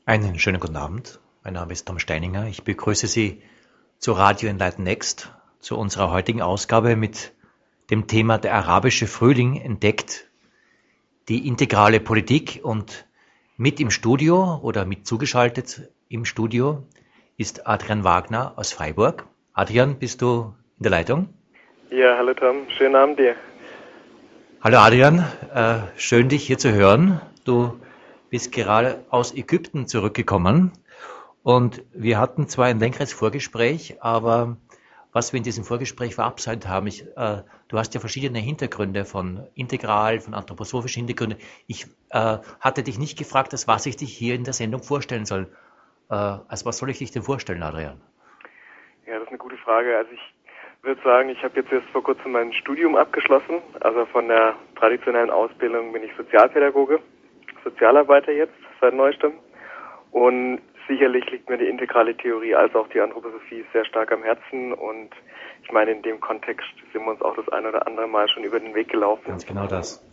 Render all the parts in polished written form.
Einen schönen guten Abend. Mein Name ist Tom Steininger. Ich begrüße Sie zu Radio Enlighten Next, zu unserer heutigen Ausgabe mit dem Thema Der arabische Frühling entdeckt die integrale Politik. Und mit im Studio oder mit zugeschaltet im Studio ist Adrian Wagner aus Freiburg. Adrian, bist du in der Leitung? Ja, hallo Tom, schönen Abend dir. Hallo Adrian, schön dich hier zu hören. Du bist gerade aus Ägypten zurückgekommen. Und wir hatten zwar ein längeres Vorgespräch, aber was wir in diesem Vorgespräch verabsäumt haben, du hast ja verschiedene Hintergründe von integral, von anthroposophischen Hintergründen. Ich hatte dich nicht gefragt, als was ich dich hier in der Sendung vorstellen soll. Als was soll ich dich denn vorstellen, Adrian? Ja, das ist eine gute Frage. Also ich würde sagen, ich habe jetzt erst vor kurzem mein Studium abgeschlossen. Also von der traditionellen Ausbildung bin ich Sozialpädagoge, Sozialarbeiter jetzt seit neuestem. Und sicherlich liegt mir die integrale Theorie als auch die Anthroposophie sehr stark am Herzen. Und ich meine, in dem Kontext sind wir uns auch das ein oder andere Mal schon über den Weg gelaufen. Ganz genau das.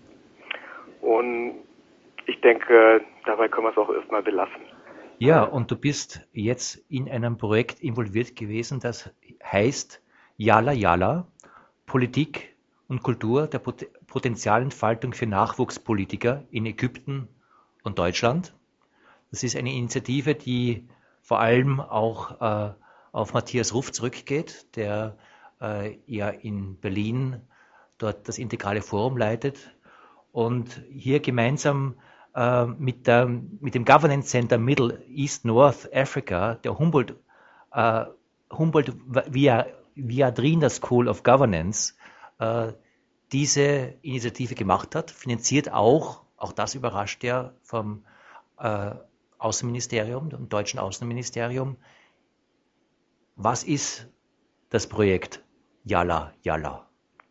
Und ich denke, dabei können wir es auch erstmal belassen. Ja, und du bist jetzt in einem Projekt involviert gewesen, das heißt Yala Yala, Politik und Kultur der Potenzialentfaltung für Nachwuchspolitiker in Ägypten und Deutschland. Das ist eine Initiative, die vor allem auch auf Matthias Ruf zurückgeht, der ja in Berlin dort das Integrale Forum leitet und hier gemeinsam mit dem Governance Center Middle East North Africa, der Humboldt Viadrina School of Governance, diese Initiative gemacht hat, finanziert auch das überrascht ja vom Außenministerium, dem deutschen Außenministerium. Was ist das Projekt Yala Yala?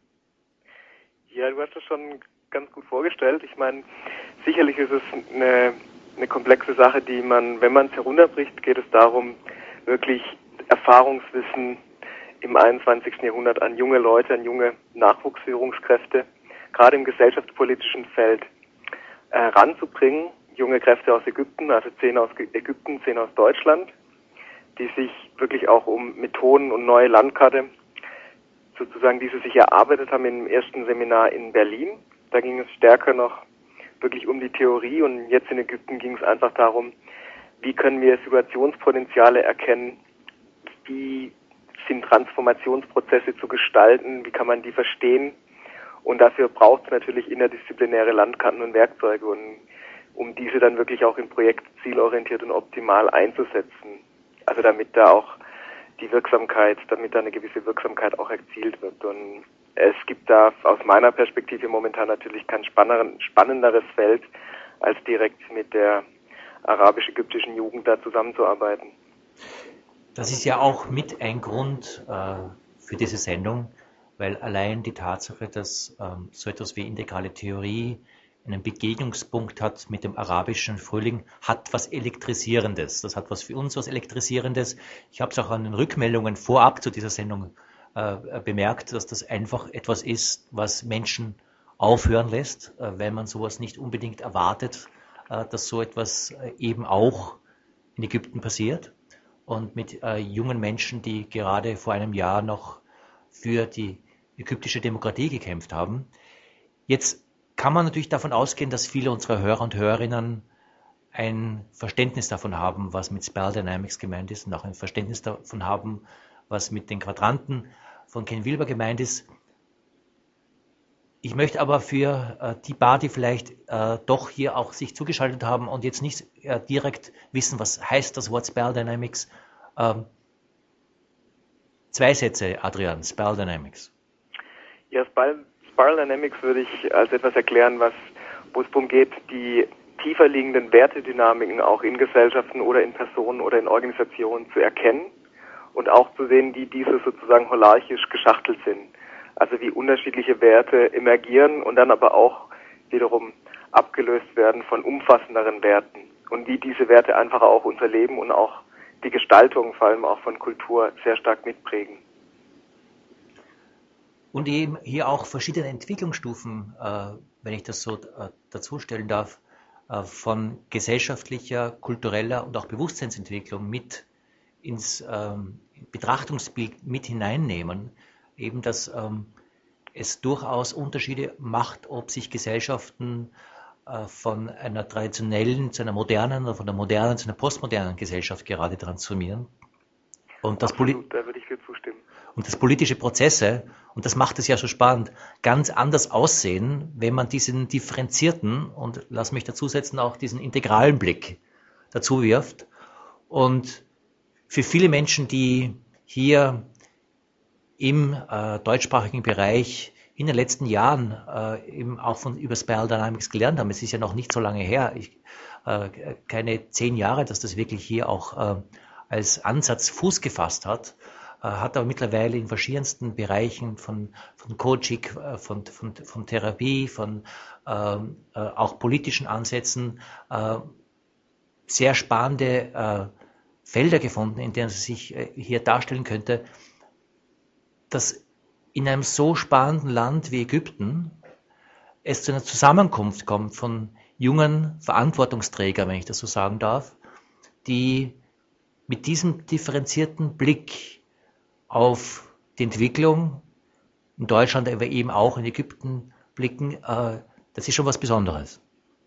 Ja, du hast das schon ganz gut vorgestellt. Ich meine, sicherlich ist es eine komplexe Sache, die man, wenn man es herunterbricht, geht es darum, wirklich Erfahrungswissen im 21. Jahrhundert an junge Leute, an junge Nachwuchsführungskräfte, gerade im gesellschaftspolitischen Feld ranzubringen. Junge Kräfte aus Ägypten, also 10 aus Ägypten, 10 aus Deutschland, die sich wirklich auch um Methoden und neue Landkarte sozusagen, die sie sich erarbeitet haben im ersten Seminar in Berlin. Da ging es stärker noch wirklich um die Theorie und jetzt in Ägypten ging es einfach darum, wie können wir Situationspotenziale erkennen, wie sind Transformationsprozesse zu gestalten, wie kann man die verstehen und dafür braucht es natürlich interdisziplinäre Landkarten und Werkzeuge und um diese dann wirklich auch im Projekt zielorientiert und optimal einzusetzen. Also damit da auch die Wirksamkeit, damit da eine gewisse Wirksamkeit auch erzielt wird. Und es gibt da aus meiner Perspektive momentan natürlich kein spannenderes Feld, als direkt mit der arabisch-ägyptischen Jugend da zusammenzuarbeiten. Das ist ja auch mit ein Grund für diese Sendung, weil allein die Tatsache, dass so etwas wie integrale Theorie einen Begegnungspunkt hat mit dem arabischen Frühling, hat was Elektrisierendes. Das hat was für uns was Elektrisierendes. Ich habe es auch an den Rückmeldungen vorab zu dieser Sendung bemerkt, dass das einfach etwas ist, was Menschen aufhören lässt, weil man sowas nicht unbedingt erwartet, dass so etwas eben auch in Ägypten passiert und mit jungen Menschen, die gerade vor einem Jahr noch für die ägyptische Demokratie gekämpft haben. Jetzt kann man natürlich davon ausgehen, dass viele unserer Hörer und Hörerinnen ein Verständnis davon haben, was mit Spell Dynamics gemeint ist und auch ein Verständnis davon haben, was mit den Quadranten von Ken Wilber gemeint ist. Ich möchte aber für die paar, die vielleicht doch hier auch sich zugeschaltet haben und jetzt nicht direkt wissen, was heißt das Wort Spell Dynamics, 2 Sätze, Adrian, Spell Dynamics. Ja, Spiral Dynamics würde ich als etwas erklären, wo es darum geht, die tiefer liegenden Wertedynamiken auch in Gesellschaften oder in Personen oder in Organisationen zu erkennen und auch zu sehen, wie diese sozusagen hierarchisch geschachtelt sind. Also wie unterschiedliche Werte emergieren und dann aber auch wiederum abgelöst werden von umfassenderen Werten und wie diese Werte einfach auch unser Leben und auch die Gestaltung, vor allem auch von Kultur, sehr stark mitprägen. Und eben hier auch verschiedene Entwicklungsstufen, wenn ich das so dazu stellen darf, von gesellschaftlicher, kultureller und auch Bewusstseinsentwicklung mit ins Betrachtungsbild mit hineinnehmen, eben dass es durchaus Unterschiede macht, ob sich Gesellschaften von einer traditionellen zu einer modernen oder von der modernen zu einer postmodernen Gesellschaft gerade transformieren. Und Absolut, da würde ich dir zustimmen. Und dass politische Prozesse, und das macht es ja so spannend, ganz anders aussehen, wenn man diesen differenzierten und, lass mich dazu setzen, auch diesen integralen Blick dazu wirft. Und für viele Menschen, die hier im deutschsprachigen Bereich in den letzten Jahren eben auch über Spiral Dynamics gelernt haben, es ist ja noch nicht so lange her, keine 10 Jahre, dass das wirklich hier auch als Ansatz Fuß gefasst hat, hat aber mittlerweile in verschiedensten Bereichen von Coaching, von Therapie, von auch politischen Ansätzen sehr spannende Felder gefunden, in denen es sich hier darstellen könnte, dass in einem so spannenden Land wie Ägypten es zu einer Zusammenkunft kommt von jungen Verantwortungsträgern, wenn ich das so sagen darf, die mit diesem differenzierten Blick auf die Entwicklung in Deutschland, aber eben auch in Ägypten blicken, das ist schon was Besonderes.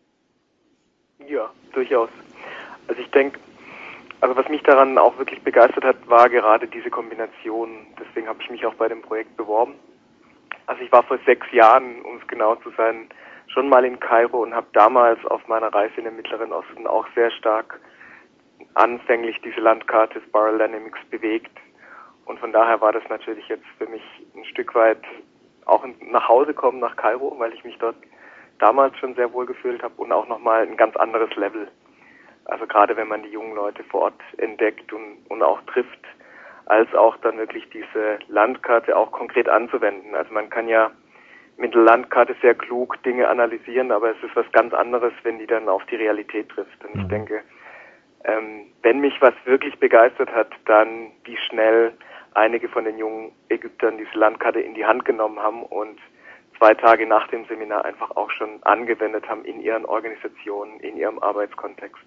Ja, durchaus. Also ich denke, also was mich daran auch wirklich begeistert hat, war gerade diese Kombination. Deswegen habe ich mich auch bei dem Projekt beworben. Also ich war vor 6 Jahren, um es genau zu sein, schon mal in Kairo und habe damals auf meiner Reise in den Mittleren Osten auch sehr stark anfänglich diese Landkarte Spiral Dynamics bewegt. Und von daher war das natürlich jetzt für mich ein Stück weit auch nach Hause kommen, nach Kairo, weil ich mich dort damals schon sehr wohl gefühlt habe und auch nochmal ein ganz anderes Level. Also gerade wenn man die jungen Leute vor Ort entdeckt und auch trifft, als auch dann wirklich diese Landkarte auch konkret anzuwenden. Also man kann ja mit der Landkarte sehr klug Dinge analysieren, aber es ist was ganz anderes, wenn die dann auf die Realität trifft. Und ich denke, wenn mich was wirklich begeistert hat, dann wie schnell einige von den jungen Ägyptern diese Landkarte in die Hand genommen haben und 2 Tage nach dem Seminar einfach auch schon angewendet haben in ihren Organisationen, in ihrem Arbeitskontext.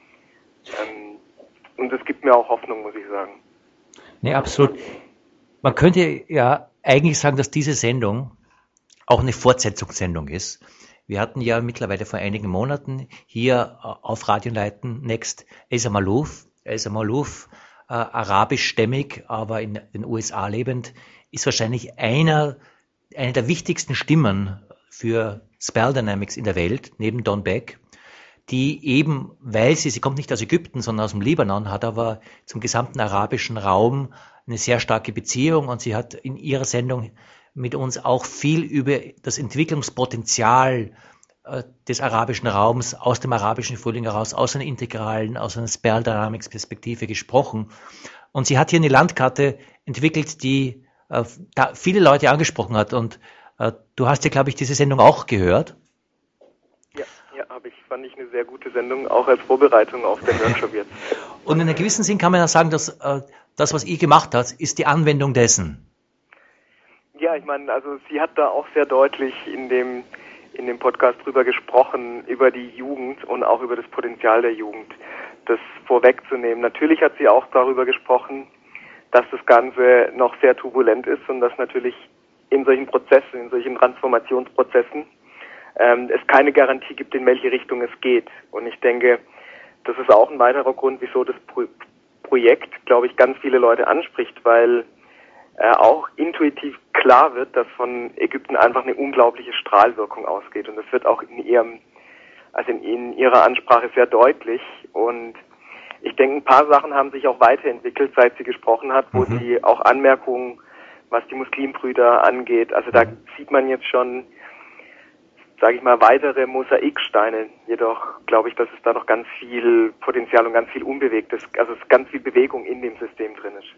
Und das gibt mir auch Hoffnung, muss ich sagen. Nee, absolut. Man könnte ja eigentlich sagen, dass diese Sendung auch eine Fortsetzungssendung ist. Wir hatten ja mittlerweile vor einigen Monaten hier auf Radio Leiten Next Esa Malouf. Esa Malouf, arabischstämmig, aber in den USA lebend, ist wahrscheinlich eine der wichtigsten Stimmen für Spiral Dynamics in der Welt, neben Don Beck, die eben, weil sie kommt nicht aus Ägypten, sondern aus dem Libanon, hat aber zum gesamten arabischen Raum eine sehr starke Beziehung und sie hat in ihrer Sendung mit uns auch viel über das Entwicklungspotenzial des arabischen Raums, aus dem arabischen Frühling heraus, aus einer integralen, aus einer Spiral Dynamics Perspektive gesprochen. Und sie hat hier eine Landkarte entwickelt, die da viele Leute angesprochen hat. Und du hast ja, glaube ich, diese Sendung auch gehört. Ja, habe ich. Fand ich eine sehr gute Sendung, auch als Vorbereitung auf den Workshop jetzt. Und in einem gewissen Sinn kann man ja sagen, dass das, was ihr gemacht habt, ist die Anwendung dessen. Ja, ich meine, also sie hat da auch sehr deutlich in dem Podcast drüber gesprochen, über die Jugend und auch über das Potenzial der Jugend, das vorwegzunehmen. Natürlich hat sie auch darüber gesprochen, dass das Ganze noch sehr turbulent ist und dass natürlich in solchen Prozessen, in solchen Transformationsprozessen es keine Garantie gibt, in welche Richtung es geht. Und ich denke, das ist auch ein weiterer Grund, wieso das Projekt, glaube ich, ganz viele Leute anspricht, weil auch intuitiv klar wird, dass von Ägypten einfach eine unglaubliche Strahlwirkung ausgeht. Und das wird auch in ihrer Ansprache sehr deutlich. Und ich denke, ein paar Sachen haben sich auch weiterentwickelt, seit sie gesprochen hat, wo sie auch Anmerkungen, was die Muslimbrüder angeht, also da sieht man jetzt schon, sage ich mal, weitere Mosaiksteine. Jedoch glaube ich, dass es da noch ganz viel Potenzial und ganz viel Unbewegtes, also es ist ganz viel Bewegung in dem System drin ist.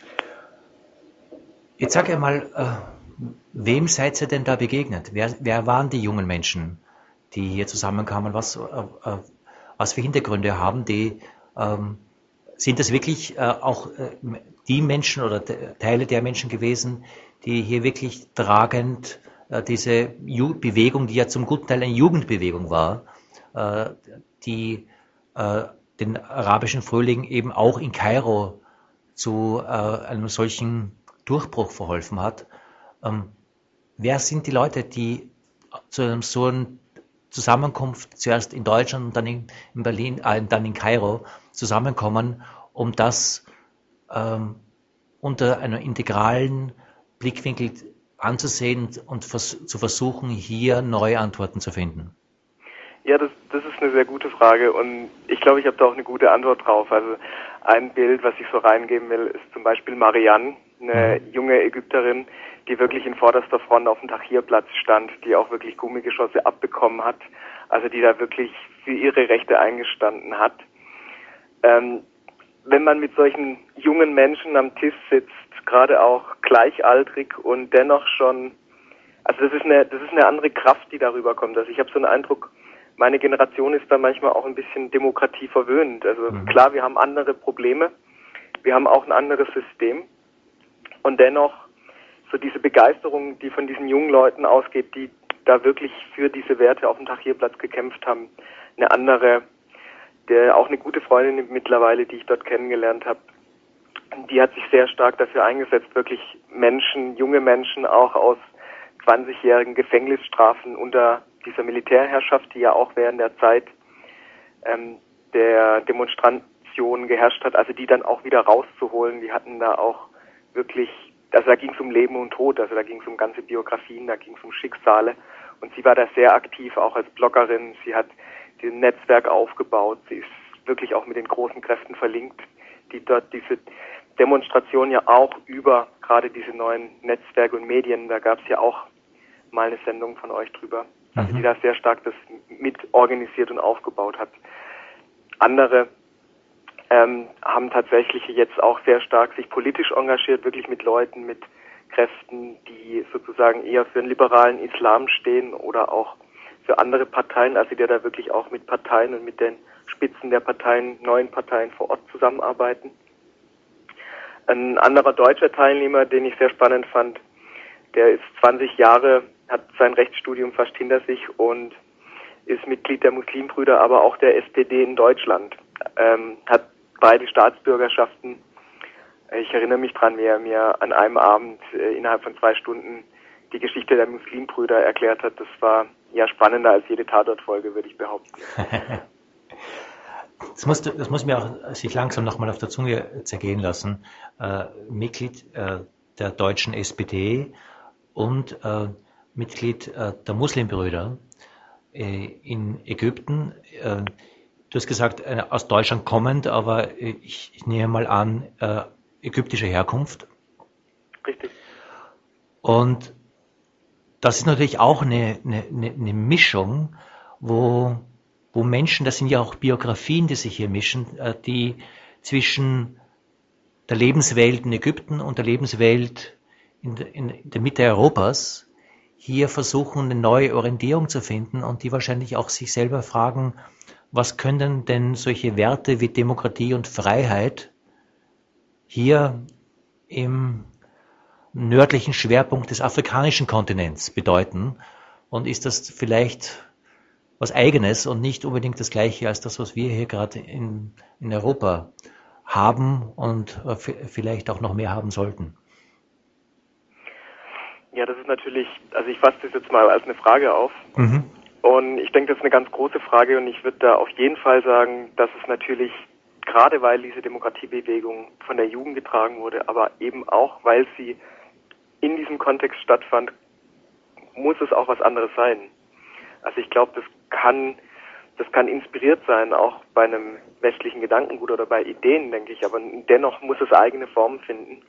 Jetzt sag einmal, wem seid ihr denn da begegnet? Wer waren die jungen Menschen, die hier zusammenkamen? Was für Hintergründe haben die? Sind das wirklich auch die Menschen oder Teile der Menschen gewesen, die hier wirklich tragend diese Bewegung, die ja zum guten Teil eine Jugendbewegung war, die den arabischen Frühling eben auch in Kairo zu einem solchen Durchbruch verholfen hat. Wer sind die Leute, die zu einem so einen Zusammenkunft zuerst in Deutschland und dann in Berlin, dann in Kairo zusammenkommen, um das unter einem integralen Blickwinkel anzusehen und zu versuchen, hier neue Antworten zu finden? Ja, das ist eine sehr gute Frage und ich glaube, ich habe da auch eine gute Antwort drauf. Also ein Bild, was ich so reingeben will, ist zum Beispiel Marianne, eine junge Ägypterin, die wirklich in vorderster Front auf dem Tahrirplatz stand, die auch wirklich Gummigeschosse abbekommen hat, also die da wirklich für ihre Rechte eingestanden hat. Wenn man mit solchen jungen Menschen am Tisch sitzt, gerade auch gleichaltrig und dennoch schon, also das ist eine andere Kraft, die darüber kommt. Also ich habe so einen Eindruck, meine Generation ist da manchmal auch ein bisschen Demokratie verwöhnt. Also klar, wir haben andere Probleme, wir haben auch ein anderes System und dennoch so diese Begeisterung, die von diesen jungen Leuten ausgeht, die da wirklich für diese Werte auf dem Tahrirplatz gekämpft haben, eine andere, der auch eine gute Freundin mittlerweile, die ich dort kennengelernt habe, die hat sich sehr stark dafür eingesetzt, wirklich Menschen, junge Menschen auch aus 20-jährigen Gefängnisstrafen unter dieser Militärherrschaft, die ja auch während der Zeit der Demonstration geherrscht hat, also die dann auch wieder rauszuholen. Die hatten da auch wirklich, also da ging es um Leben und Tod, also da ging es um ganze Biografien, da ging es um Schicksale und sie war da sehr aktiv, auch als Bloggerin. Sie hat dieses Netzwerk aufgebaut, sie ist wirklich auch mit den großen Kräften verlinkt, die dort diese Demonstration ja auch über gerade diese neuen Netzwerke und Medien, da gab es ja auch mal eine Sendung von euch drüber, also die da sehr stark das mit organisiert und aufgebaut hat. Andere haben tatsächlich jetzt auch sehr stark sich politisch engagiert, wirklich mit Leuten, mit Kräften, die sozusagen eher für einen liberalen Islam stehen oder auch für andere Parteien, also die da wirklich auch mit Parteien und mit den Spitzen der Parteien, neuen Parteien vor Ort zusammenarbeiten. Ein anderer deutscher Teilnehmer, den ich sehr spannend fand, der ist 20 Jahre, hat sein Rechtsstudium fast hinter sich und ist Mitglied der Muslimbrüder, aber auch der SPD in Deutschland. Hat beide Staatsbürgerschaften. Ich erinnere mich dran, wie er mir an einem Abend innerhalb von 2 Stunden die Geschichte der Muslimbrüder erklärt hat. Das war ja spannender als jede Tatortfolge, würde ich behaupten. Das muss mir auch sich langsam nochmal auf der Zunge zergehen lassen. Mitglied der deutschen SPD und Mitglied der Muslimbrüder in Ägypten. Du hast gesagt, aus Deutschland kommend, aber ich nehme mal an, ägyptischer Herkunft. Richtig. Und das ist natürlich auch eine Mischung, wo Menschen, das sind ja auch Biografien, die sich hier mischen, die zwischen der Lebenswelt in Ägypten und der Lebenswelt in der Mitte Europas hier versuchen, eine neue Orientierung zu finden und die wahrscheinlich auch sich selber fragen, was können denn solche Werte wie Demokratie und Freiheit hier im nördlichen Schwerpunkt des afrikanischen Kontinents bedeuten? Und ist das vielleicht was Eigenes und nicht unbedingt das Gleiche als das, was wir hier gerade in Europa haben und vielleicht auch noch mehr haben sollten? Ja, das ist natürlich, also ich fasse das jetzt mal als eine Frage auf. Und ich denke, das ist eine ganz große Frage und ich würde da auf jeden Fall sagen, dass es natürlich, gerade weil diese Demokratiebewegung von der Jugend getragen wurde, aber eben auch, weil sie in diesem Kontext stattfand, muss es auch was anderes sein. Also ich glaube, das kann inspiriert sein, auch bei einem westlichen Gedankengut oder bei Ideen, denke ich, aber dennoch muss es eigene Formen finden.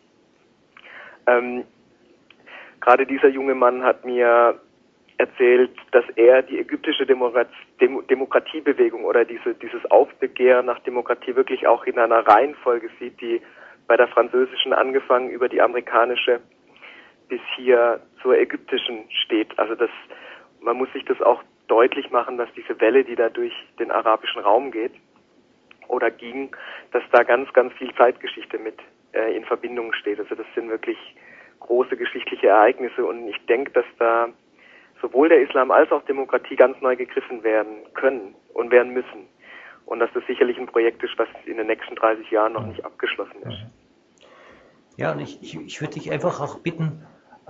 Gerade dieser junge Mann hat mir erzählt, dass er die ägyptische Demokratiebewegung oder dieses Aufbegehren nach Demokratie wirklich auch in einer Reihenfolge sieht, die bei der französischen angefangen über die amerikanische bis hier zur ägyptischen steht. Also man muss sich das auch deutlich machen, dass diese Welle, die da durch den arabischen Raum geht oder ging, dass da ganz, ganz viel Zeitgeschichte mit in Verbindung steht. Also das sind wirklich große geschichtliche Ereignisse und ich denke, dass da sowohl der Islam als auch Demokratie ganz neu gegriffen werden können und werden müssen. Und dass das sicherlich ein Projekt ist, was in den nächsten 30 Jahren noch nicht abgeschlossen ist. Ja, und ich würde dich einfach auch bitten,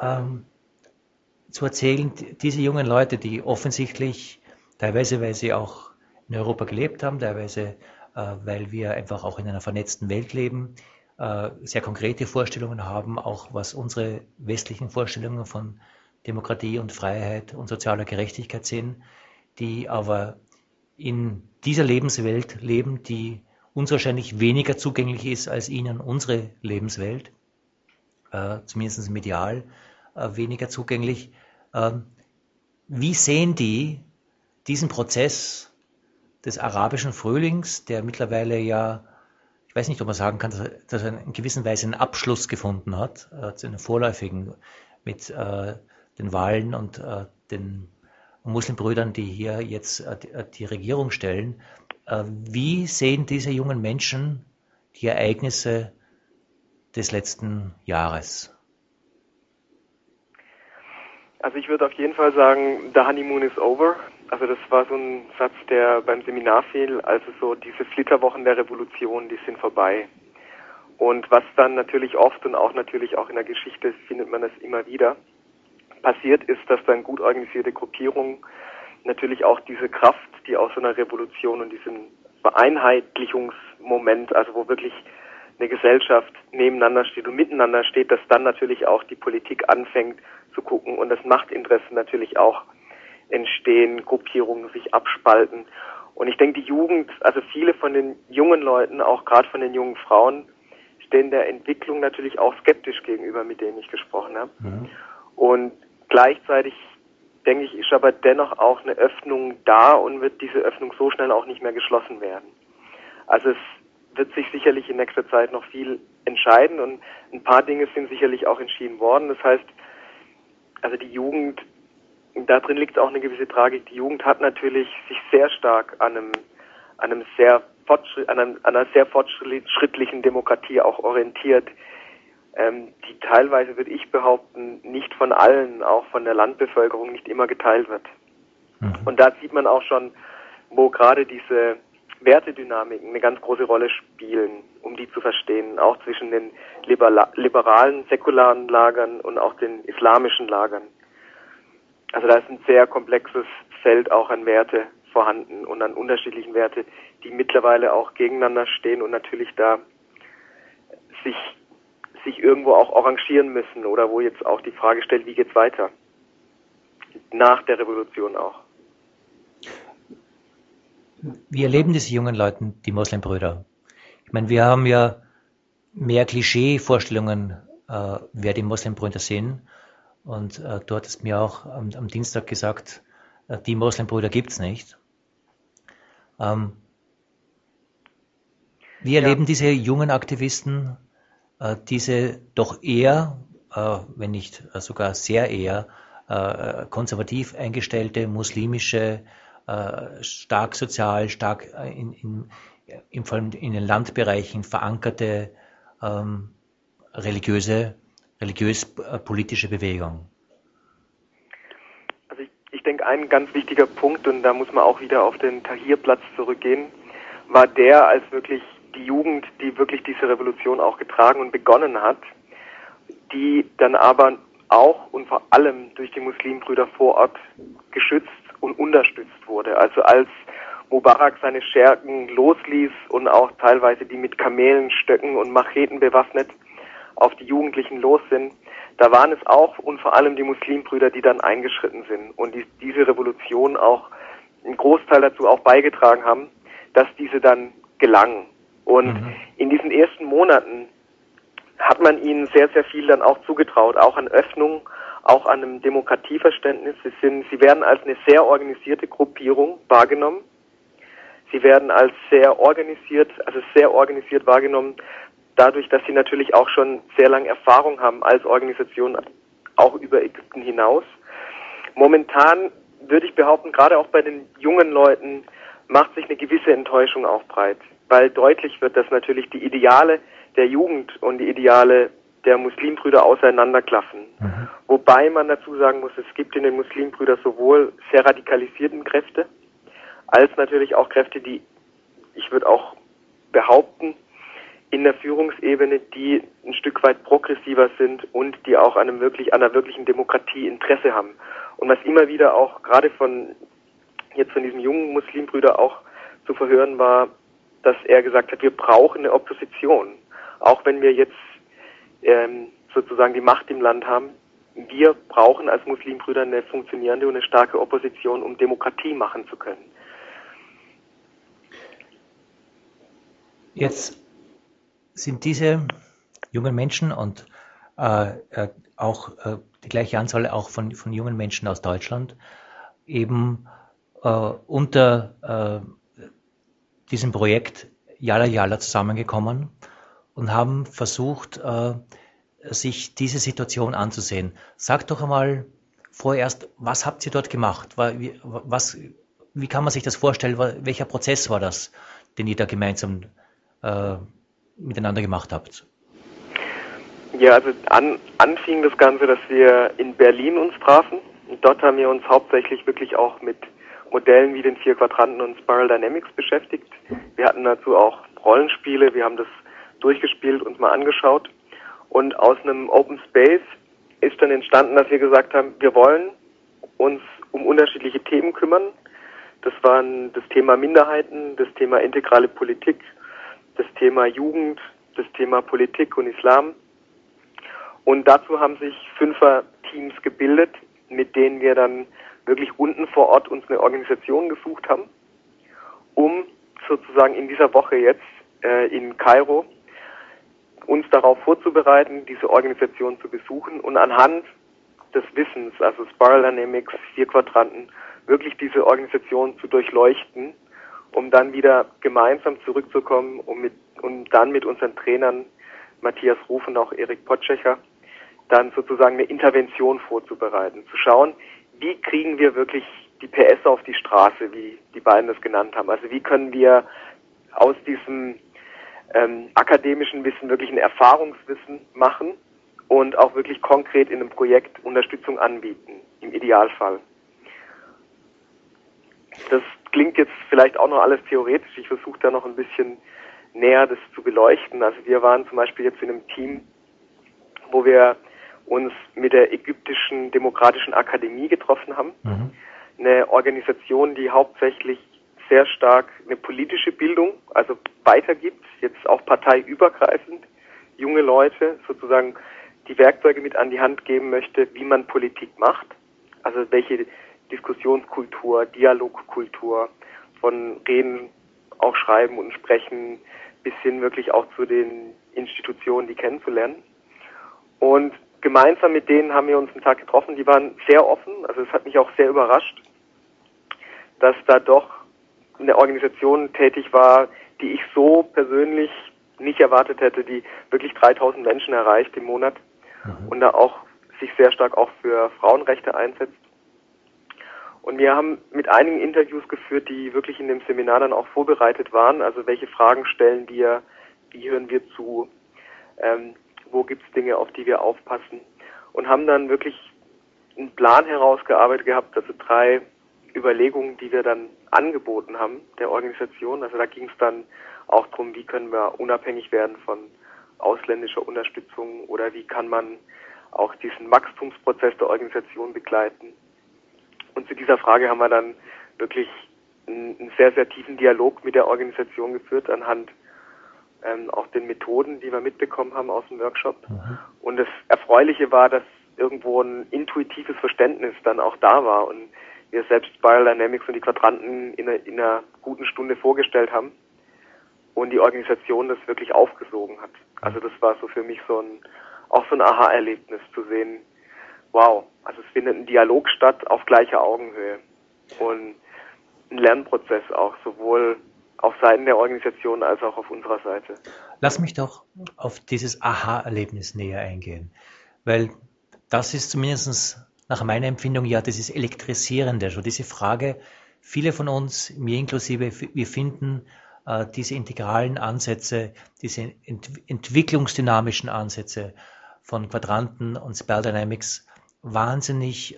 zu erzählen, diese jungen Leute, die offensichtlich, teilweise weil sie auch in Europa gelebt haben, teilweise weil wir einfach auch in einer vernetzten Welt leben, sehr konkrete Vorstellungen haben, auch was unsere westlichen Vorstellungen von Demokratie und Freiheit und sozialer Gerechtigkeit sind, die aber in dieser Lebenswelt leben, die uns wahrscheinlich weniger zugänglich ist als ihnen unsere Lebenswelt, zumindest medial weniger zugänglich. Wie sehen die diesen Prozess des arabischen Frühlings, der mittlerweile ja, ich weiß nicht, ob man sagen kann, dass er in gewisser Weise einen Abschluss gefunden hat, einen vorläufigen mit den Wahlen und den Muslimbrüdern, die hier jetzt die Regierung stellen. Wie sehen diese jungen Menschen die Ereignisse des letzten Jahres? Also ich würde auf jeden Fall sagen, the honeymoon is over. Also das war so ein Satz, der beim Seminar fiel. Also so diese Flitterwochen der Revolution, die sind vorbei. Und was dann natürlich oft und auch natürlich auch in der Geschichte findet man das immer wieder, passiert ist, dass dann gut organisierte Gruppierungen natürlich auch diese Kraft, die aus so einer Revolution und diesem Vereinheitlichungsmoment, also wo wirklich eine Gesellschaft nebeneinander steht und miteinander steht, dass dann natürlich auch die Politik anfängt zu gucken und das Machtinteresse natürlich auch entstehen, Gruppierungen sich abspalten. Und ich denke, die Jugend, also viele von den jungen Leuten, auch gerade von den jungen Frauen, stehen der Entwicklung natürlich auch skeptisch gegenüber, mit denen ich gesprochen habe. Mhm. Und gleichzeitig, denke ich, ist aber dennoch auch eine Öffnung da und wird diese Öffnung so schnell auch nicht mehr geschlossen werden. Also es wird sich sicherlich in nächster Zeit noch viel entscheiden und ein paar Dinge sind sicherlich auch entschieden worden. Das heißt, also die Jugend, da drin liegt auch eine gewisse Tragik. Die Jugend hat natürlich sich sehr stark an einer sehr fortschrittlichen Demokratie auch orientiert, die teilweise, würde ich behaupten, nicht von allen, auch von der Landbevölkerung, nicht immer geteilt wird. Mhm. Und da sieht man auch schon, wo gerade diese Wertedynamiken eine ganz große Rolle spielen, um die zu verstehen, auch zwischen den liberalen, säkularen Lagern und auch den islamischen Lagern. Also da ist ein sehr komplexes Feld auch an Werte vorhanden und an unterschiedlichen Werte, die mittlerweile auch gegeneinander stehen und natürlich da sich irgendwo auch arrangieren müssen oder wo jetzt auch die Frage stellt, wie geht's weiter? Nach der Revolution auch. Wie erleben diese jungen Leute die Muslimbrüder? Ich meine, wir haben ja mehr Klischee-Vorstellungen, wer die Muslimbrüder sind. Und du hattest mir auch am Dienstag gesagt, die Muslimbrüder gibt's nicht. Wie erleben diese jungen Aktivisten diese doch eher, wenn nicht sogar sehr eher, konservativ eingestellte, muslimische, stark sozial, stark vor allem in den Landbereichen verankerte religiös-politische Bewegung? Also ich denke, ein ganz wichtiger Punkt, und da muss man auch wieder auf den Tahrir-Platz zurückgehen, war der, als wirklich die Jugend, die wirklich diese Revolution auch getragen und begonnen hat, die dann aber auch und vor allem durch die Muslimbrüder vor Ort geschützt und unterstützt wurde. Also als Mubarak seine Schergen losließ und auch teilweise die mit Kamelen, Stöcken und Macheten bewaffnet auf die Jugendlichen los sind, da waren es auch und vor allem die Muslimbrüder, die dann eingeschritten sind und diese Revolution auch einen Großteil dazu auch beigetragen haben, dass diese dann gelang. Und in diesen ersten Monaten hat man ihnen sehr, sehr viel dann auch zugetraut, auch an Öffnung, auch an einem Demokratieverständnis. Sie werden als eine sehr organisierte Gruppierung wahrgenommen. Sie werden als sehr organisiert wahrgenommen, dadurch, dass sie natürlich auch schon sehr lange Erfahrung haben als Organisation, auch über Ägypten hinaus. Momentan würde ich behaupten, gerade auch bei den jungen Leuten macht sich eine gewisse Enttäuschung auch breit, weil deutlich wird, dass natürlich die Ideale der Jugend und die Ideale der Muslimbrüder auseinanderklaffen. Wobei man dazu sagen muss, es gibt in den Muslimbrüdern sowohl sehr radikalisierten Kräfte, als natürlich auch Kräfte, die, ich würde auch behaupten, in der Führungsebene, die ein Stück weit progressiver sind und die auch an einer wirklichen Demokratie Interesse haben. Und was immer wieder auch gerade von diesem jungen Muslimbrüder auch zu verhören war, dass er gesagt hat, wir brauchen eine Opposition. Auch wenn wir jetzt sozusagen die Macht im Land haben, wir brauchen als Muslimbrüder eine funktionierende und eine starke Opposition, um Demokratie machen zu können. Jetzt sind diese jungen Menschen und auch die gleiche Anzahl auch von jungen Menschen aus Deutschland eben unter diesem Projekt Yala Yala zusammengekommen und haben versucht, sich diese Situation anzusehen. Sag doch einmal vorerst, was habt ihr dort gemacht? Wie kann man sich das vorstellen? Welcher Prozess war das, den ihr da gemeinsam miteinander gemacht habt? Ja, also anfing das Ganze, dass wir in Berlin uns trafen. Und dort haben wir uns hauptsächlich wirklich auch mit Modellen wie den 4 Quadranten und Spiral Dynamics beschäftigt. Wir hatten dazu auch Rollenspiele, wir haben das durchgespielt, uns mal angeschaut. Und aus einem Open Space ist dann entstanden, dass wir gesagt haben, wir wollen uns um unterschiedliche Themen kümmern. Das waren das Thema Minderheiten, das Thema integrale Politik, das Thema Jugend, das Thema Politik und Islam. Und dazu haben sich 5er-Teams gebildet, mit denen wir dann wirklich unten vor Ort uns eine Organisation gesucht haben, um sozusagen in dieser Woche jetzt in Kairo uns darauf vorzubereiten, diese Organisation zu besuchen und anhand des Wissens, also Spiral Dynamics, 4 Quadranten, wirklich diese Organisation zu durchleuchten, um dann wieder gemeinsam zurückzukommen und dann mit unseren Trainern Matthias Ruf und auch Erik Potschecher dann sozusagen eine Intervention vorzubereiten, zu schauen, wie kriegen wir wirklich die PS auf die Straße, wie die beiden das genannt haben. Also wie können wir aus diesem akademischen Wissen wirklich ein Erfahrungswissen machen und auch wirklich konkret in einem Projekt Unterstützung anbieten, im Idealfall. Das klingt jetzt vielleicht auch noch alles theoretisch. Ich versuche da noch ein bisschen näher das zu beleuchten. Also wir waren zum Beispiel jetzt in einem Team, wo wir uns mit der Ägyptischen Demokratischen Akademie getroffen haben. Eine Organisation, die hauptsächlich sehr stark eine politische Bildung, also weitergibt, jetzt auch parteiübergreifend, junge Leute sozusagen die Werkzeuge mit an die Hand geben möchte, wie man Politik macht. Also welche Diskussionskultur, Dialogkultur, von Reden, auch Schreiben und Sprechen, bis hin wirklich auch zu den Institutionen, die kennenzulernen. Und gemeinsam mit denen haben wir uns einen Tag getroffen, die waren sehr offen, also es hat mich auch sehr überrascht, dass da doch eine Organisation tätig war, die ich so persönlich nicht erwartet hätte, die wirklich 3000 Menschen erreicht im Monat und da auch sich sehr stark auch für Frauenrechte einsetzt. Und wir haben mit einigen Interviews geführt, die wirklich in dem Seminar dann auch vorbereitet waren. Also welche Fragen stellen wir, wie hören wir zu, wo gibt es Dinge, auf die wir aufpassen. Und haben dann wirklich einen Plan herausgearbeitet gehabt, also 3 Überlegungen, die wir dann angeboten haben der Organisation. Also da ging es dann auch darum, wie können wir unabhängig werden von ausländischer Unterstützung oder wie kann man auch diesen Wachstumsprozess der Organisation begleiten. Und zu dieser Frage haben wir dann wirklich einen sehr, sehr tiefen Dialog mit der Organisation geführt, anhand auch den Methoden, die wir mitbekommen haben aus dem Workshop. Und das Erfreuliche war, dass irgendwo ein intuitives Verständnis dann auch da war und wir selbst Spiral Dynamics und die Quadranten in einer guten Stunde vorgestellt haben und die Organisation das wirklich aufgesogen hat. Also das war so für mich auch so ein Aha-Erlebnis zu sehen, wow, also es findet ein Dialog statt auf gleicher Augenhöhe und ein Lernprozess auch, sowohl auf Seiten der Organisation als auch auf unserer Seite. Lass mich doch auf dieses Aha-Erlebnis näher eingehen, weil das ist zumindest nach meiner Empfindung ja dieses Elektrisierende, schon diese Frage, viele von uns, mir inklusive, wir finden diese integralen Ansätze, diese entwicklungsdynamischen Ansätze von Quadranten und Spell Dynamics wahnsinnig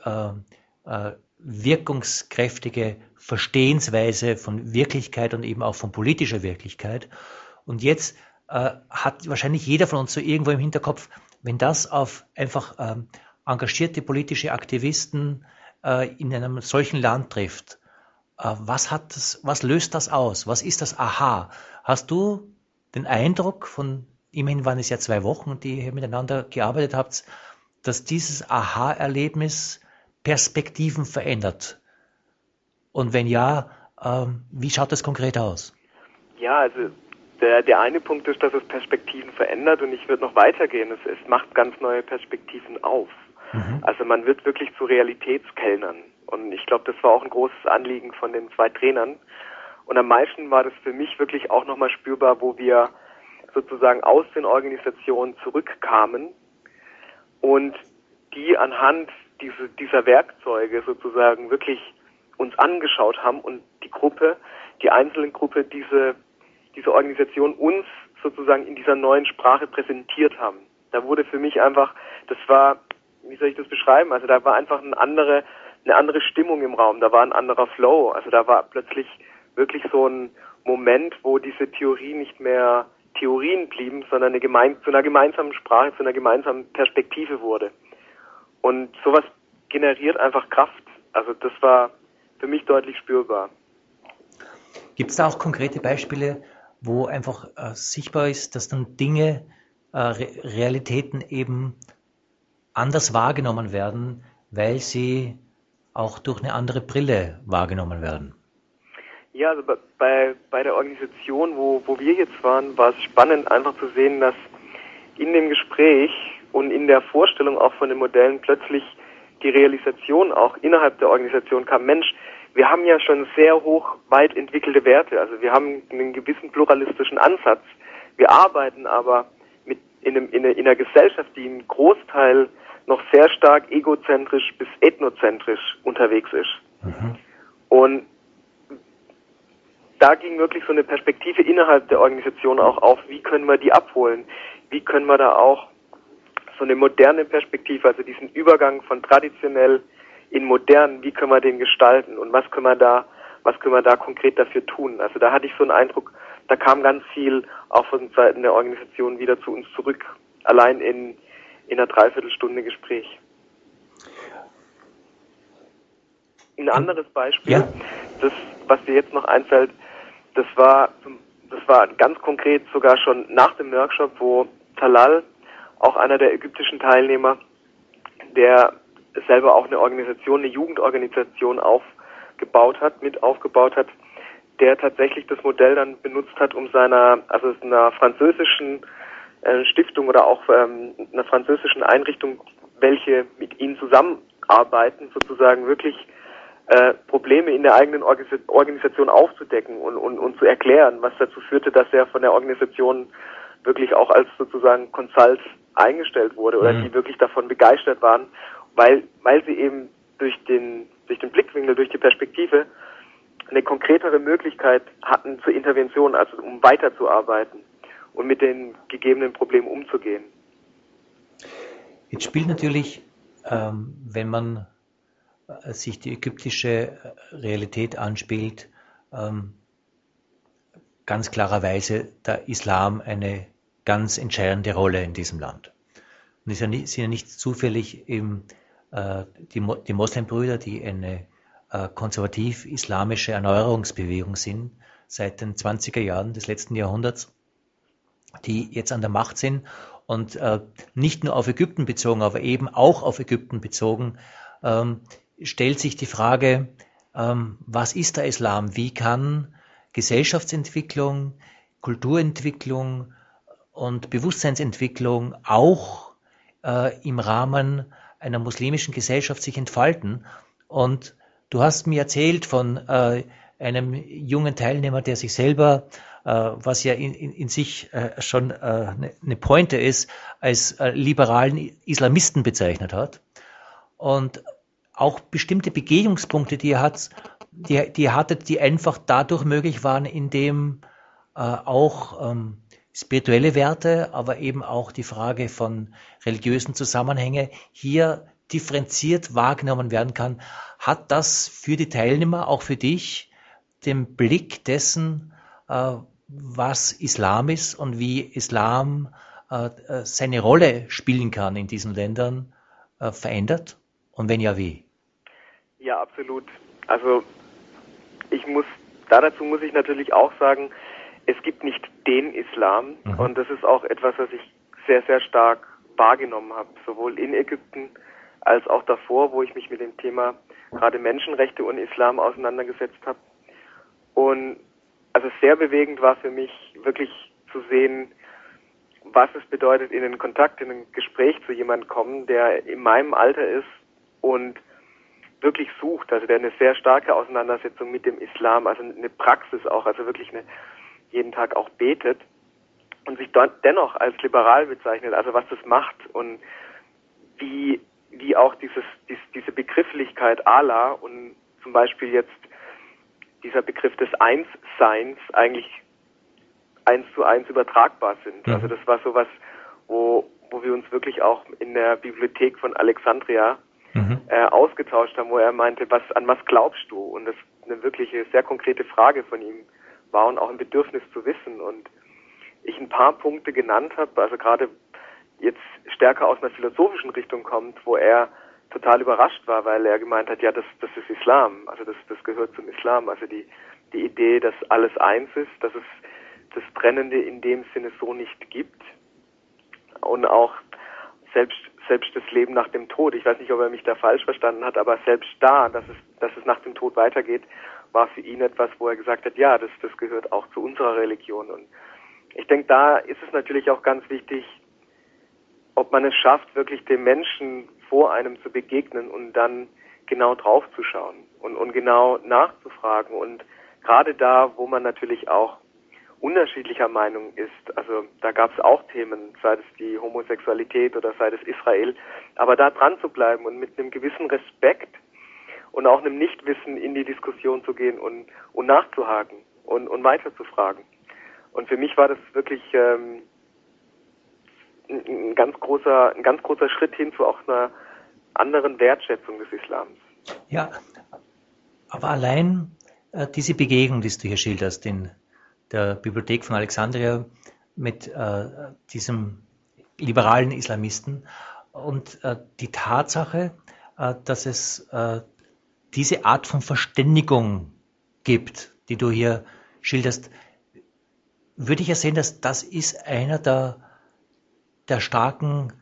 wirkungskräftige Verstehensweise von Wirklichkeit und eben auch von politischer Wirklichkeit. Und jetzt hat wahrscheinlich jeder von uns so irgendwo im Hinterkopf, wenn das auf einfach engagierte politische Aktivisten in einem solchen Land trifft, was löst das aus? Was ist das Aha? Hast du den Eindruck immerhin waren es ja 2 Wochen, die ihr miteinander gearbeitet habt, dass dieses Aha-Erlebnis Perspektiven verändert? Und wenn ja, wie schaut das konkret aus? Ja, also der eine Punkt ist, dass es Perspektiven verändert, und ich würde noch weitergehen. Es macht ganz neue Perspektiven auf. Also man wird wirklich zu Realitätskellnern. Und ich glaube, das war auch ein großes Anliegen von den 2 Trainern. Und am meisten war das für mich wirklich auch nochmal spürbar, wo wir sozusagen aus den Organisationen zurückkamen und die anhand dieser Werkzeuge sozusagen wirklich uns angeschaut haben und die Einzelgruppe, diese Organisation uns sozusagen in dieser neuen Sprache präsentiert haben. Da wurde für mich einfach, das war, wie soll ich das beschreiben? Also da war einfach eine andere Stimmung im Raum, da war ein anderer Flow. Also da war plötzlich wirklich so ein Moment, wo diese Theorie nicht mehr Theorien blieben, sondern zu einer gemeinsamen Sprache, zu einer gemeinsamen Perspektive wurde. Und sowas generiert einfach Kraft. Also das war für mich deutlich spürbar. Gibt es da auch konkrete Beispiele, wo einfach sichtbar ist, dass dann Dinge, Realitäten eben anders wahrgenommen werden, weil sie auch durch eine andere Brille wahrgenommen werden? Ja, also bei der Organisation, wo wir jetzt waren, war es spannend einfach zu sehen, dass in dem Gespräch und in der Vorstellung auch von den Modellen plötzlich die Realisation auch innerhalb der Organisation kam, Mensch, wir haben ja schon sehr weit entwickelte Werte, also wir haben einen gewissen pluralistischen Ansatz. Wir arbeiten aber in einer Gesellschaft, die im Großteil noch sehr stark egozentrisch bis ethnozentrisch unterwegs ist. Und da ging wirklich so eine Perspektive innerhalb der Organisation auch auf, wie können wir die abholen? Wie können wir da auch so eine moderne Perspektive, also diesen Übergang von traditionell in modern, wie können wir den gestalten und was können wir da konkret dafür tun? Also da hatte ich so einen Eindruck, da kam ganz viel auch von Seiten der Organisation wieder zu uns zurück, allein in einer Dreiviertelstunde Gespräch. Ein anderes Beispiel, Ja. das, was dir jetzt noch einfällt, das war ganz konkret sogar schon nach dem Workshop, wo Talal, auch einer der ägyptischen Teilnehmer, der selber auch eine Jugendorganisation aufgebaut hat, der tatsächlich das Modell dann benutzt hat, um einer französischen Stiftung oder auch einer französischen Einrichtung, welche mit ihnen zusammenarbeiten, sozusagen wirklich Probleme in der eigenen Organisation aufzudecken und zu erklären, was dazu führte, dass er von der Organisation wirklich auch als sozusagen Consult eingestellt wurde oder die wirklich davon begeistert waren, weil sie eben durch den Blickwinkel, durch die Perspektive eine konkretere Möglichkeit hatten zur Intervention, also um weiterzuarbeiten und mit den gegebenen Problemen umzugehen. Jetzt spielt natürlich, wenn man sich die ägyptische Realität anspielt, ganz klarerweise der Islam eine ganz entscheidende Rolle in diesem Land. Und es sind ja nicht zufällig eben die Moslembrüder, die eine konservativ-islamische Erneuerungsbewegung sind, seit den 20er Jahren des letzten Jahrhunderts, die jetzt an der Macht sind und nicht nur auf Ägypten bezogen, aber eben auch auf Ägypten bezogen, stellt sich die Frage, was ist der Islam? Wie kann Gesellschaftsentwicklung, Kulturentwicklung und Bewusstseinsentwicklung auch im Rahmen einer muslimischen Gesellschaft sich entfalten? Und du hast mir erzählt von einem jungen Teilnehmer, der sich selber, was ja in sich schon eine Pointe ist, als liberalen Islamisten bezeichnet hat. Und auch bestimmte Begegnungspunkte, die ihr hattet, die einfach dadurch möglich waren, indem auch spirituelle Werte, aber eben auch die Frage von religiösen Zusammenhängen hier differenziert wahrgenommen werden kann. Hat das für die Teilnehmer, auch für dich, den Blick dessen, was Islam ist und wie Islam seine Rolle spielen kann in diesen Ländern, verändert? Und wenn ja, wie? Ja, absolut. Also dazu muss ich natürlich auch sagen, es gibt nicht den Islam, und das ist auch etwas, was ich sehr, sehr stark wahrgenommen habe, sowohl in Ägypten als auch davor, wo ich mich mit dem Thema gerade Menschenrechte und Islam auseinandergesetzt habe. Und also sehr bewegend war für mich wirklich zu sehen, was es bedeutet, in einen Kontakt, in ein Gespräch zu jemandem kommen, der in meinem Alter ist und wirklich sucht, also der eine sehr starke Auseinandersetzung mit dem Islam, also eine Praxis auch, also wirklich jeden Tag auch betet und sich dennoch als liberal bezeichnet, also was das macht und wie auch diese Begrifflichkeit Allah und zum Beispiel jetzt dieser Begriff des Einsseins eigentlich 1:1 übertragbar sind. Also das war sowas, wo wir uns wirklich auch in der Bibliothek von Alexandria ausgetauscht haben, wo er meinte, an was glaubst du? Und das eine wirkliche, sehr konkrete Frage von ihm war und auch ein Bedürfnis zu wissen. Und ich ein paar Punkte genannt habe, also gerade jetzt stärker aus einer philosophischen Richtung kommt, wo er total überrascht war, weil er gemeint hat, ja, das ist Islam, also das gehört zum Islam, also die Idee, dass alles eins ist, dass es das Trennende in dem Sinne so nicht gibt und auch selbst das Leben nach dem Tod. Ich weiß nicht, ob er mich da falsch verstanden hat, aber selbst da, dass es nach dem Tod weitergeht, war für ihn etwas, wo er gesagt hat, ja, das gehört auch zu unserer Religion. Und ich denke, da ist es natürlich auch ganz wichtig, ob man es schafft, wirklich dem Menschen vor einem zu begegnen und dann genau drauf zu schauen und genau nachzufragen. Und gerade da, wo man natürlich auch unterschiedlicher Meinung ist, also da gab es auch Themen, sei es die Homosexualität oder sei es Israel, aber da dran zu bleiben und mit einem gewissen Respekt und auch einem Nichtwissen in die Diskussion zu gehen und nachzuhaken und weiterzufragen. Und für mich war das wirklich ein ganz großer Schritt hin zu auch einer anderen Wertschätzung des Islams. Ja, aber allein diese Begegnung, die du hier schilderst, in der Bibliothek von Alexandria mit diesem liberalen Islamisten und die Tatsache, dass es diese Art von Verständigung gibt, die du hier schilderst, würde ich ja sehen, dass das ist einer der starken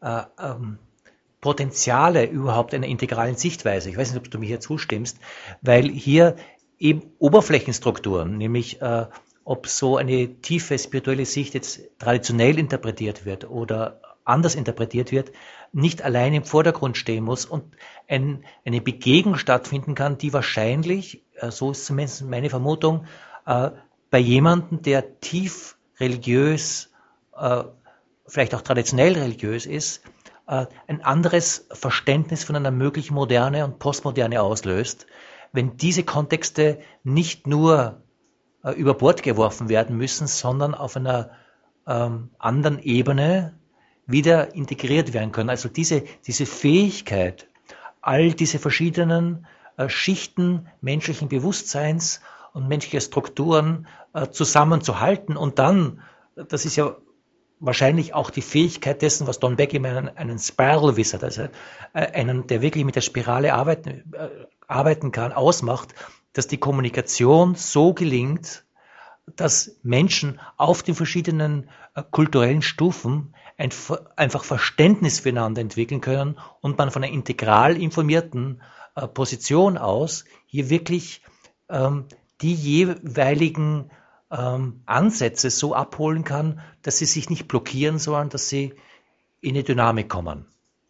Potenziale überhaupt einer integralen Sichtweise. Ich weiß nicht, ob du mir hier zustimmst, weil hier eben Oberflächenstrukturen, nämlich ob so eine tiefe spirituelle Sicht jetzt traditionell interpretiert wird oder anders interpretiert wird, nicht allein im Vordergrund stehen muss und eine Begegnung stattfinden kann, die wahrscheinlich, so ist zumindest meine Vermutung, bei jemandem, der tief religiös, vielleicht auch traditionell religiös ist, ein anderes Verständnis von einer möglichen Moderne und Postmoderne auslöst, wenn diese Kontexte nicht nur über Bord geworfen werden müssen, sondern auf einer anderen Ebene wieder integriert werden können. Also diese Fähigkeit, all diese verschiedenen Schichten menschlichen Bewusstseins und menschlicher Strukturen zusammenzuhalten und dann, das ist ja wahrscheinlich auch die Fähigkeit dessen, was Don Beck immer einen Spiral Wizard, also einen, der wirklich mit der Spirale arbeiten kann, ausmacht, dass die Kommunikation so gelingt, dass Menschen auf den verschiedenen kulturellen Stufen einfach Verständnis füreinander entwickeln können und man von einer integral informierten Position aus hier wirklich die jeweiligen Ansätze so abholen kann, dass sie sich nicht blockieren, sondern dass sie in eine Dynamik kommen.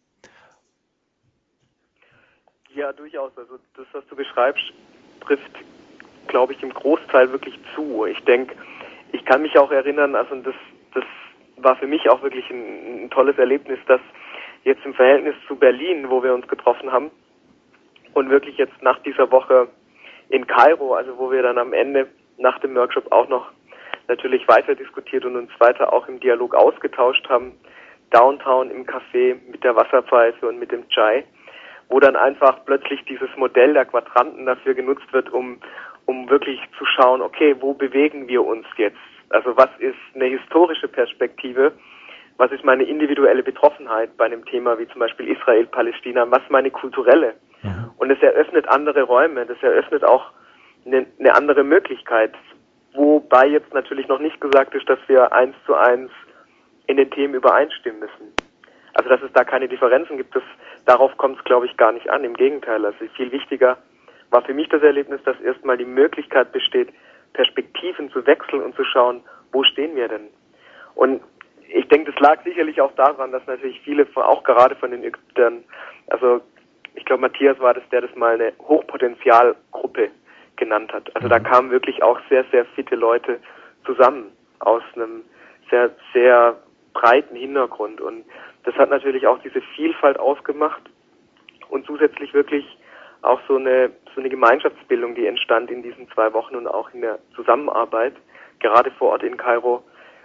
Ja, durchaus. Also das, was du beschreibst, trifft, glaube ich, im Großteil wirklich zu. Ich denke, ich kann mich auch erinnern, also das war für mich auch wirklich ein tolles Erlebnis, dass jetzt im Verhältnis zu Berlin, wo wir uns getroffen haben, und wirklich jetzt nach dieser Woche in Kairo, also wo wir dann am Ende nach dem Workshop auch noch natürlich weiter diskutiert und uns weiter auch im Dialog ausgetauscht haben, downtown im Café mit der Wasserpfeife und mit dem Chai, wo dann einfach plötzlich dieses Modell der Quadranten dafür genutzt wird, um wirklich zu schauen, okay, wo bewegen wir uns jetzt? Also was ist eine historische Perspektive? Was ist meine individuelle Betroffenheit bei einem Thema wie zum Beispiel Israel, Palästina? Was meine kulturelle? Ja. Und es eröffnet andere Räume, das eröffnet auch eine andere Möglichkeit. Wobei jetzt natürlich noch nicht gesagt ist, dass wir 1:1 in den Themen übereinstimmen müssen. Also dass es da keine Differenzen gibt, darauf kommt es, glaube ich, gar nicht an. Im Gegenteil, also viel wichtiger war für mich das Erlebnis, dass erstmal die Möglichkeit besteht, Perspektiven zu wechseln und zu schauen, wo stehen wir denn? Und ich denke, das lag sicherlich auch daran, dass natürlich viele, auch gerade von den Ägyptern, also ich glaube, Matthias war das, der das mal eine Hochpotenzialgruppe genannt hat. Also da kamen wirklich auch sehr, sehr fitte Leute zusammen aus einem sehr, sehr breiten Hintergrund. Und das hat natürlich auch diese Vielfalt ausgemacht und zusätzlich wirklich auch so eine Gemeinschaftsbildung, die entstand in diesen 2 Wochen und auch in der Zusammenarbeit, gerade vor Ort in Kairo,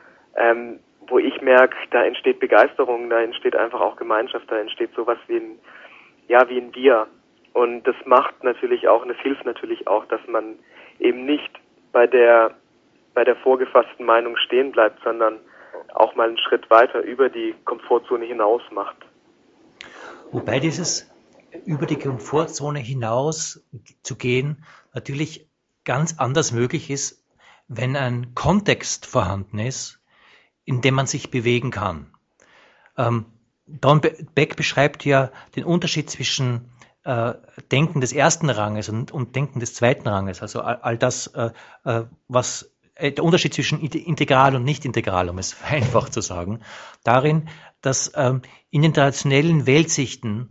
wo ich merke, da entsteht Begeisterung, da entsteht einfach auch Gemeinschaft, da entsteht sowas wie ein Wir. Und das macht natürlich auch, und das hilft natürlich auch, dass man eben nicht bei der vorgefassten Meinung stehen bleibt, sondern auch mal einen Schritt weiter über die Komfortzone hinaus macht. Wobei dieses über die Komfortzone hinaus zu gehen natürlich ganz anders möglich ist, wenn ein Kontext vorhanden ist, in dem man sich bewegen kann. Don Beck beschreibt ja den Unterschied zwischen Denken des ersten Ranges und Denken des zweiten Ranges, also all das, was der Unterschied zwischen integral und nicht integral, um es einfach zu sagen, darin, dass in den traditionellen Weltsichten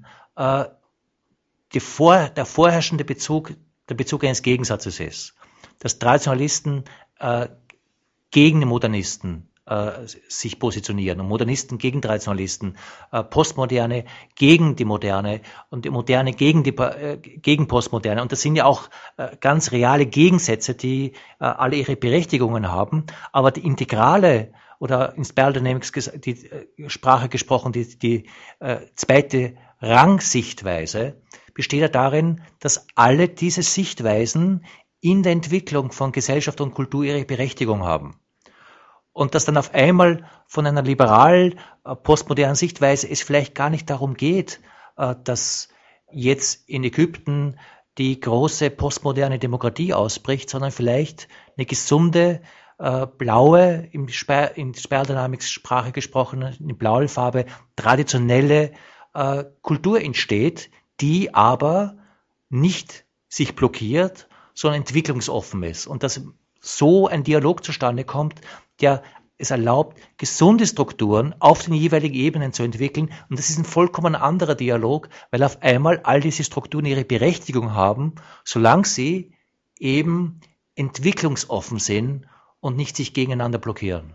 der vorherrschende Bezug der Bezug eines Gegensatzes ist. Dass Traditionalisten gegen die Modernisten sich positionieren und Modernisten gegen Traditionalisten, Postmoderne gegen die Moderne und die Moderne gegen Postmoderne. Und das sind ja auch ganz reale Gegensätze, die alle ihre Berechtigungen haben. Aber die integrale oder in Spiral Dynamics die Sprache gesprochen, die zweite Rangsichtweise besteht ja darin, dass alle diese Sichtweisen in der Entwicklung von Gesellschaft und Kultur ihre Berechtigung haben. Und dass dann auf einmal von einer liberal postmodernen Sichtweise es vielleicht gar nicht darum geht, dass jetzt in Ägypten die große postmoderne Demokratie ausbricht, sondern vielleicht eine gesunde, blaue, in Spiral Dynamics Sprache gesprochen, eine blaue Farbe, traditionelle Kultur entsteht, die aber nicht sich blockiert, sondern entwicklungsoffen ist. Und dass so ein Dialog zustande kommt, der es erlaubt, gesunde Strukturen auf den jeweiligen Ebenen zu entwickeln. Und das ist ein vollkommen anderer Dialog, weil auf einmal all diese Strukturen ihre Berechtigung haben, solange sie eben entwicklungsoffen sind und nicht sich gegeneinander blockieren.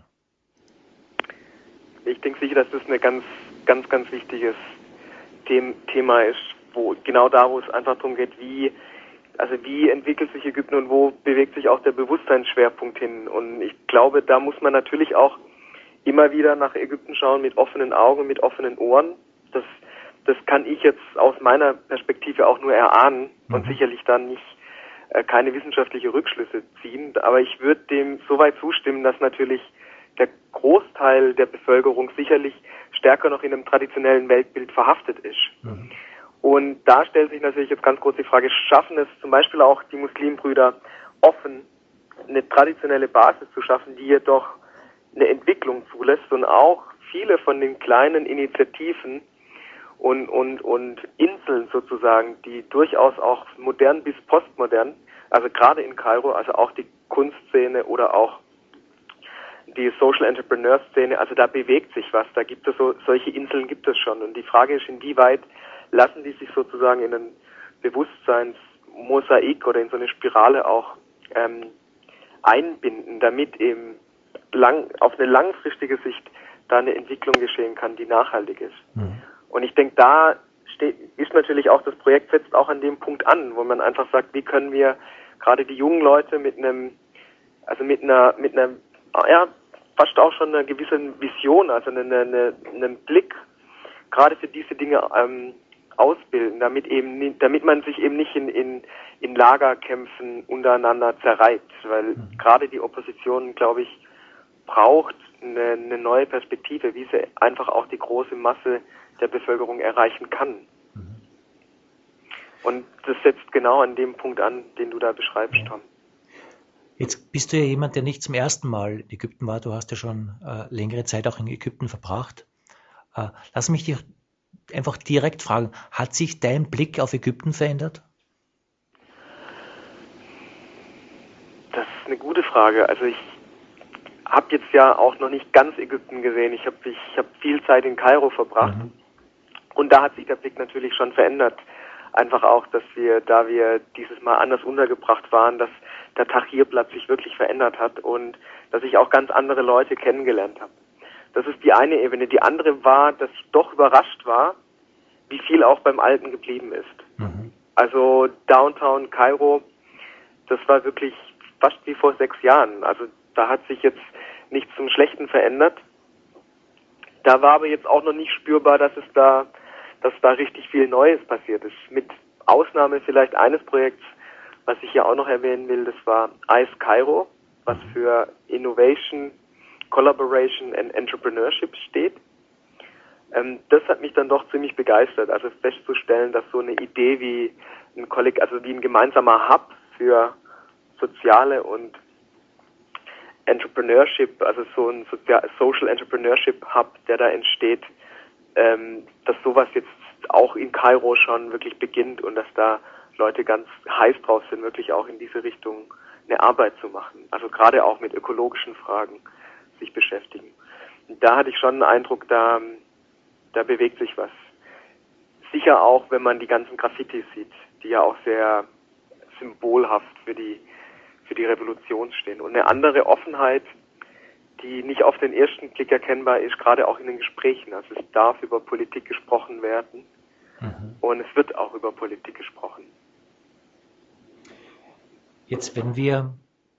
Ich denke sicher, dass das ein ganz wichtiges Thema ist, wo es einfach darum geht, wie entwickelt sich Ägypten und wo bewegt sich auch der Bewusstseinsschwerpunkt hin. Und ich glaube, da muss man natürlich auch immer wieder nach Ägypten schauen mit offenen Augen, mit offenen Ohren. Das kann ich jetzt aus meiner Perspektive auch nur erahnen und sicherlich dann nicht keine wissenschaftliche Rückschlüsse ziehen. Aber ich würde dem soweit zustimmen, dass natürlich der Großteil der Bevölkerung sicherlich stärker noch in einem traditionellen Weltbild verhaftet ist. Mhm. Und da stellt sich natürlich jetzt ganz kurz die Frage, schaffen es zum Beispiel auch die Muslimbrüder offen, eine traditionelle Basis zu schaffen, die jedoch eine Entwicklung zulässt und auch viele von den kleinen Initiativen und Inseln sozusagen, die durchaus auch modern bis postmodern, also gerade in Kairo, also auch die Kunstszene oder auch die Social Entrepreneur Szene, also da bewegt sich was, da gibt es solche Inseln gibt es schon. Und die Frage ist, inwieweit lassen die sich sozusagen in ein Bewusstseinsmosaik oder in so eine Spirale auch einbinden, damit eben auf eine langfristige Sicht da eine Entwicklung geschehen kann, die nachhaltig ist. Mhm. Und ich denke, da ist natürlich auch das Projekt setzt auch an dem Punkt an, wo man einfach sagt, wie können wir gerade die jungen Leute mit einer ja, fast auch schon eine gewisse Vision, also einen Blick gerade für diese Dinge ausbilden, damit man sich eben nicht in Lagerkämpfen untereinander zerreibt, weil gerade die Opposition, glaube ich, braucht eine neue Perspektive, wie sie einfach auch die große Masse der Bevölkerung erreichen kann. Und das setzt genau an dem Punkt an, den du da beschreibst, Tom. Jetzt bist du ja jemand, der nicht zum ersten Mal in Ägypten war. Du hast ja schon längere Zeit auch in Ägypten verbracht. Lass mich dich einfach direkt fragen, hat sich dein Blick auf Ägypten verändert? Das ist eine gute Frage. Also ich habe jetzt ja auch noch nicht ganz Ägypten gesehen. Ich hab viel Zeit in Kairo verbracht. Und da hat sich der Blick natürlich schon verändert. Einfach auch, dass da wir dieses Mal anders untergebracht waren, dass der Tahrirplatz sich wirklich verändert hat und dass ich auch ganz andere Leute kennengelernt habe. Das ist die eine Ebene. Die andere war, dass ich doch überrascht war, wie viel auch beim Alten geblieben ist. Also Downtown Kairo, das war wirklich fast wie vor 6 Jahren. Also da hat sich jetzt nichts zum Schlechten verändert. Da war aber jetzt auch noch nicht spürbar, dass da richtig viel Neues passiert ist. Mit Ausnahme vielleicht eines Projekts, was ich hier auch noch erwähnen will, das war ICE Kairo, was für Innovation, Collaboration and Entrepreneurship steht. Das hat mich dann doch ziemlich begeistert, also festzustellen, dass so eine Idee wie ein gemeinsamer Hub für soziale und Entrepreneurship, also so ein Social Entrepreneurship Hub, der da entsteht, dass sowas jetzt auch in Kairo schon wirklich beginnt und dass da Leute ganz heiß drauf sind, wirklich auch in diese Richtung eine Arbeit zu machen. Also gerade auch mit ökologischen Fragen sich beschäftigen. Und da hatte ich schon den Eindruck, da bewegt sich was. Sicher auch, wenn man die ganzen Graffitis sieht, die ja auch sehr symbolhaft für die Revolution stehen. Und eine andere Offenheit, die nicht auf den ersten Blick erkennbar ist, gerade auch in den Gesprächen. Also es darf über Politik gesprochen werden und es wird auch über Politik gesprochen. Jetzt, wenn wir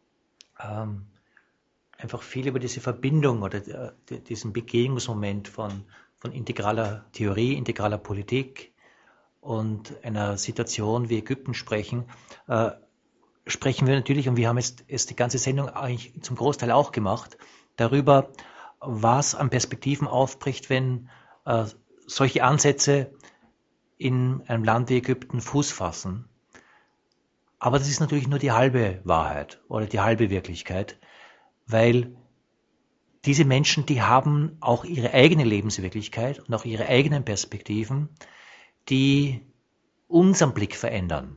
einfach viel über diese Verbindung oder diesen Begegnungsmoment von integraler Theorie, integraler Politik und einer Situation wie Ägypten sprechen, sprechen wir natürlich, und wir haben jetzt die ganze Sendung eigentlich zum Großteil auch gemacht, darüber, was an Perspektiven aufbricht, wenn solche Ansätze in einem Land wie Ägypten Fuß fassen. Aber das ist natürlich nur die halbe Wahrheit oder die halbe Wirklichkeit, weil diese Menschen, die haben auch ihre eigene Lebenswirklichkeit und auch ihre eigenen Perspektiven, die unseren Blick verändern.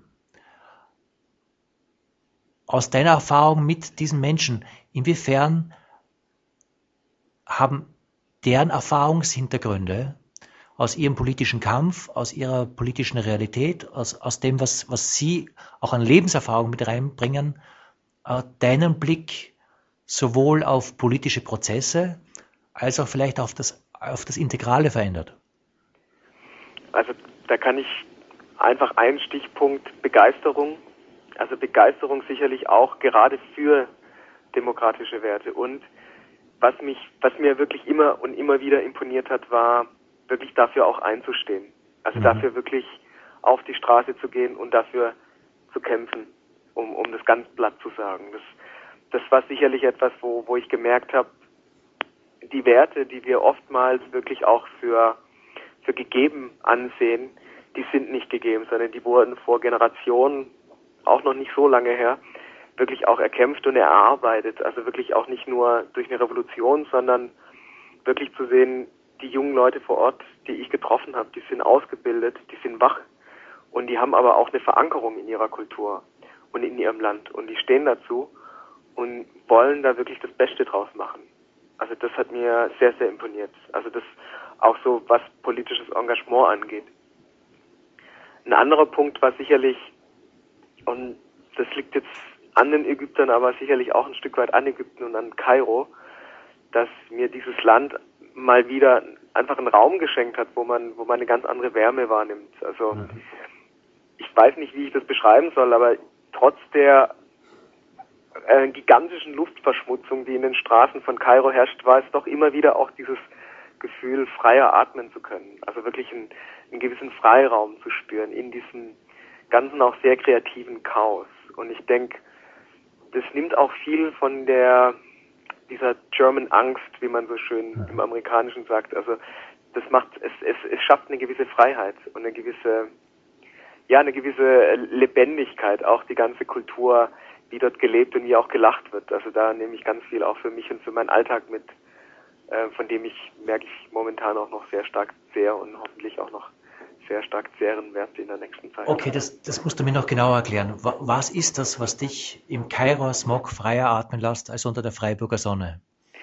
Aus deiner Erfahrung mit diesen Menschen, inwiefern haben deren Erfahrungshintergründe aus ihrem politischen Kampf, aus ihrer politischen Realität, aus dem, was sie auch an Lebenserfahrung mit reinbringen, deinen Blick sowohl auf politische Prozesse als auch vielleicht auf das Integrale verändert? Also da kann ich einfach einen Stichpunkt Begeisterung, also Begeisterung sicherlich auch gerade für demokratische Werte. Und was mir wirklich immer und immer wieder imponiert hat, war wirklich dafür auch einzustehen. Also dafür wirklich auf die Straße zu gehen und dafür zu kämpfen, um das ganz platt zu sagen. Das war sicherlich etwas, wo ich gemerkt habe, die Werte, die wir oftmals wirklich auch für gegeben ansehen, die sind nicht gegeben, sondern die wurden vor Generationen, auch noch nicht so lange her, wirklich auch erkämpft und erarbeitet. Also wirklich auch nicht nur durch eine Revolution, sondern wirklich zu sehen, die jungen Leute vor Ort, die ich getroffen habe, die sind ausgebildet, die sind wach und die haben aber auch eine Verankerung in ihrer Kultur und in ihrem Land und die stehen dazu und wollen da wirklich das Beste draus machen. Also das hat mir sehr, sehr imponiert. Also das auch so, was politisches Engagement angeht. Ein anderer Punkt war sicherlich, und das liegt jetzt an den Ägyptern, aber sicherlich auch ein Stück weit an Ägypten und an Kairo, dass mir dieses Land mal wieder einfach einen Raum geschenkt hat, wo man eine ganz andere Wärme wahrnimmt. Also ich weiß nicht, wie ich das beschreiben soll, aber trotz der gigantischen Luftverschmutzung, die in den Straßen von Kairo herrscht, war es doch immer wieder auch dieses Gefühl, freier atmen zu können. Also wirklich einen gewissen Freiraum zu spüren in diesem ganzen auch sehr kreativen Chaos. Und ich denke, das nimmt auch viel von dieser German Angst, wie man so schön im Amerikanischen sagt. Also das macht, es schafft eine gewisse Freiheit und eine gewisse Lebendigkeit, auch die ganze Kultur, wie dort gelebt und wie auch gelacht wird. Also da nehme ich ganz viel auch für mich und für meinen Alltag mit, von dem merke ich momentan auch noch sehr stark zehre und hoffentlich auch noch sehr stark zehren werde in der nächsten Zeit. Okay, das musst du mir noch genauer erklären. Was ist das, was dich im Kairo Smog freier atmen lässt als unter der Freiburger Sonne?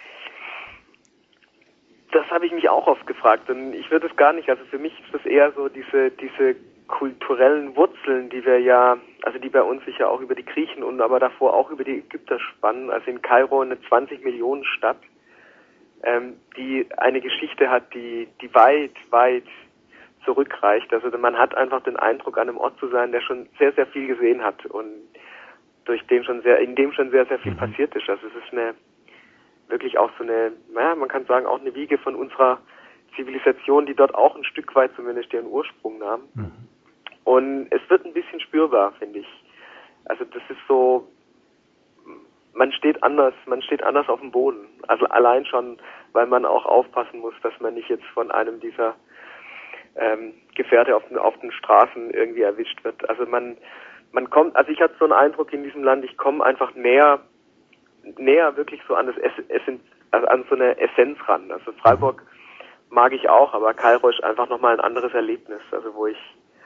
Das habe ich mich auch oft gefragt und ich würde es gar nicht, also für mich ist das eher so diese kulturellen Wurzeln, die die bei uns sich ja auch über die Griechen und aber davor auch über die Ägypter spannen. Also in Kairo eine 20 Millionen Stadt, die eine Geschichte hat, die weit, weit zurückreicht. Also man hat einfach den Eindruck, an einem Ort zu sein, der schon sehr, sehr viel gesehen hat und in dem schon sehr, sehr viel passiert ist. Also es ist wirklich auch so man kann sagen, auch eine Wiege von unserer Zivilisation, die dort auch ein Stück weit zumindest ihren Ursprung nahm. Und es wird ein bisschen spürbar, finde ich. Also das ist so, man steht anders auf dem Boden. Also allein schon, weil man auch aufpassen muss, dass man nicht jetzt von einem dieser Gefährte auf den Straßen irgendwie erwischt wird. Also man kommt, also ich hatte so einen Eindruck in diesem Land, ich komme einfach näher wirklich so an an so eine Essenz ran. Also Freiburg mag ich auch, aber Kairo ist einfach nochmal ein anderes Erlebnis. Also wo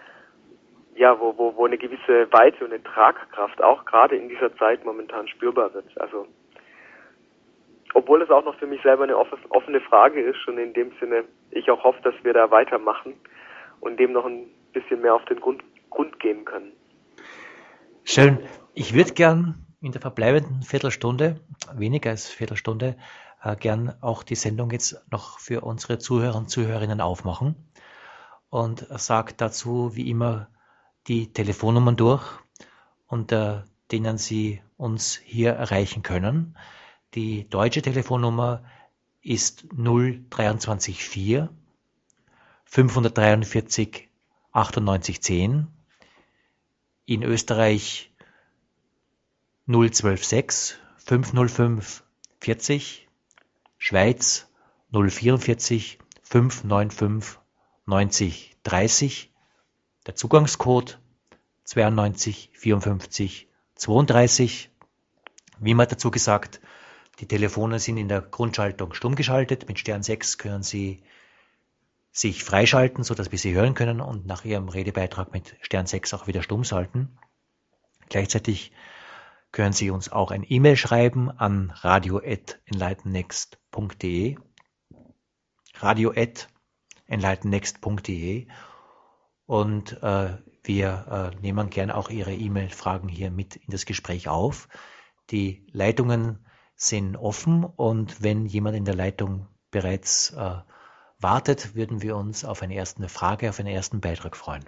eine gewisse Weite und eine Tragkraft auch gerade in dieser Zeit momentan spürbar wird. Also obwohl es auch noch für mich selber eine offene Frage ist und in dem Sinne ich auch hoffe, dass wir da weitermachen und dem noch ein bisschen mehr auf den Grund gehen können. Schön. Ich würde gern in der verbleibenden Viertelstunde, weniger als Viertelstunde, gern auch die Sendung jetzt noch für unsere Zuhörer und Zuhörerinnen aufmachen und sage dazu wie immer die Telefonnummern durch, unter denen Sie uns hier erreichen können. Die deutsche Telefonnummer ist 0324 543 98 10. In Österreich 0126 505 40. Schweiz 044 595 90 30. Der Zugangscode 92 54 32. Wie immer dazu gesagt, die Telefone sind in der Grundschaltung stumm geschaltet. Mit Stern 6 können Sie sich freischalten, sodass wir Sie hören können und nach Ihrem Redebeitrag mit Stern 6 auch wieder stumm schalten. Gleichzeitig können Sie uns auch ein E-Mail schreiben an radio@enlightennext.de radio@enlightennext.de und wir nehmen gern auch Ihre E-Mail-Fragen hier mit in das Gespräch auf. Die Leitungen sind offen und wenn jemand in der Leitung bereits wartet, würden wir uns auf eine erste Frage, auf einen ersten Beitrag freuen.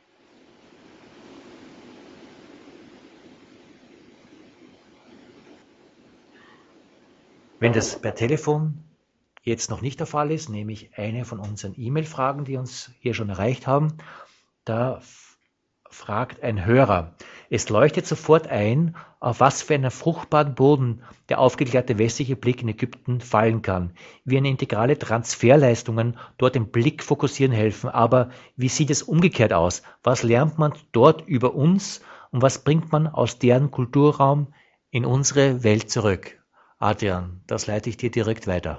Wenn das per Telefon jetzt noch nicht der Fall ist, nehme ich eine von unseren E-Mail-Fragen, die uns hier schon erreicht haben. Da fragt ein Hörer: Es leuchtet sofort ein, auf was für einen fruchtbaren Boden der aufgeklärte westliche Blick in Ägypten fallen kann. Wie eine integrale Transferleistungen dort den Blick fokussieren helfen. Aber wie sieht es umgekehrt aus? Was lernt man dort über uns und was bringt man aus deren Kulturraum in unsere Welt zurück? Adrian, das leite ich dir direkt weiter.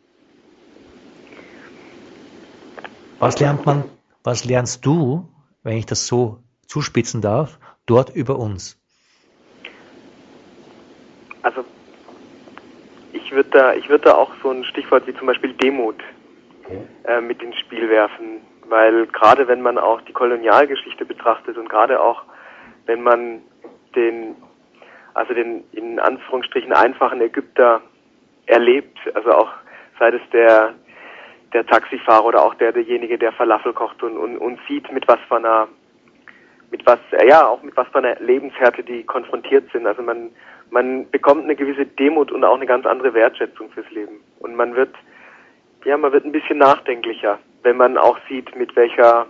Was lernst du, wenn ich das so zuspitzen darf, dort über uns? Also ich würde da auch so ein Stichwort wie zum Beispiel Demut mit ins Spiel werfen, weil gerade wenn man auch die Kolonialgeschichte betrachtet und gerade auch wenn man den in Anführungsstrichen einfachen Ägypter erlebt, also auch sei es der Taxifahrer oder auch derjenige, der Falafel kocht und sieht, mit was für einer Lebenshärte die konfrontiert sind. Also man man bekommt eine gewisse Demut und auch eine ganz andere Wertschätzung fürs Leben. Und man wird ein bisschen nachdenklicher, wenn man auch sieht, mit welcher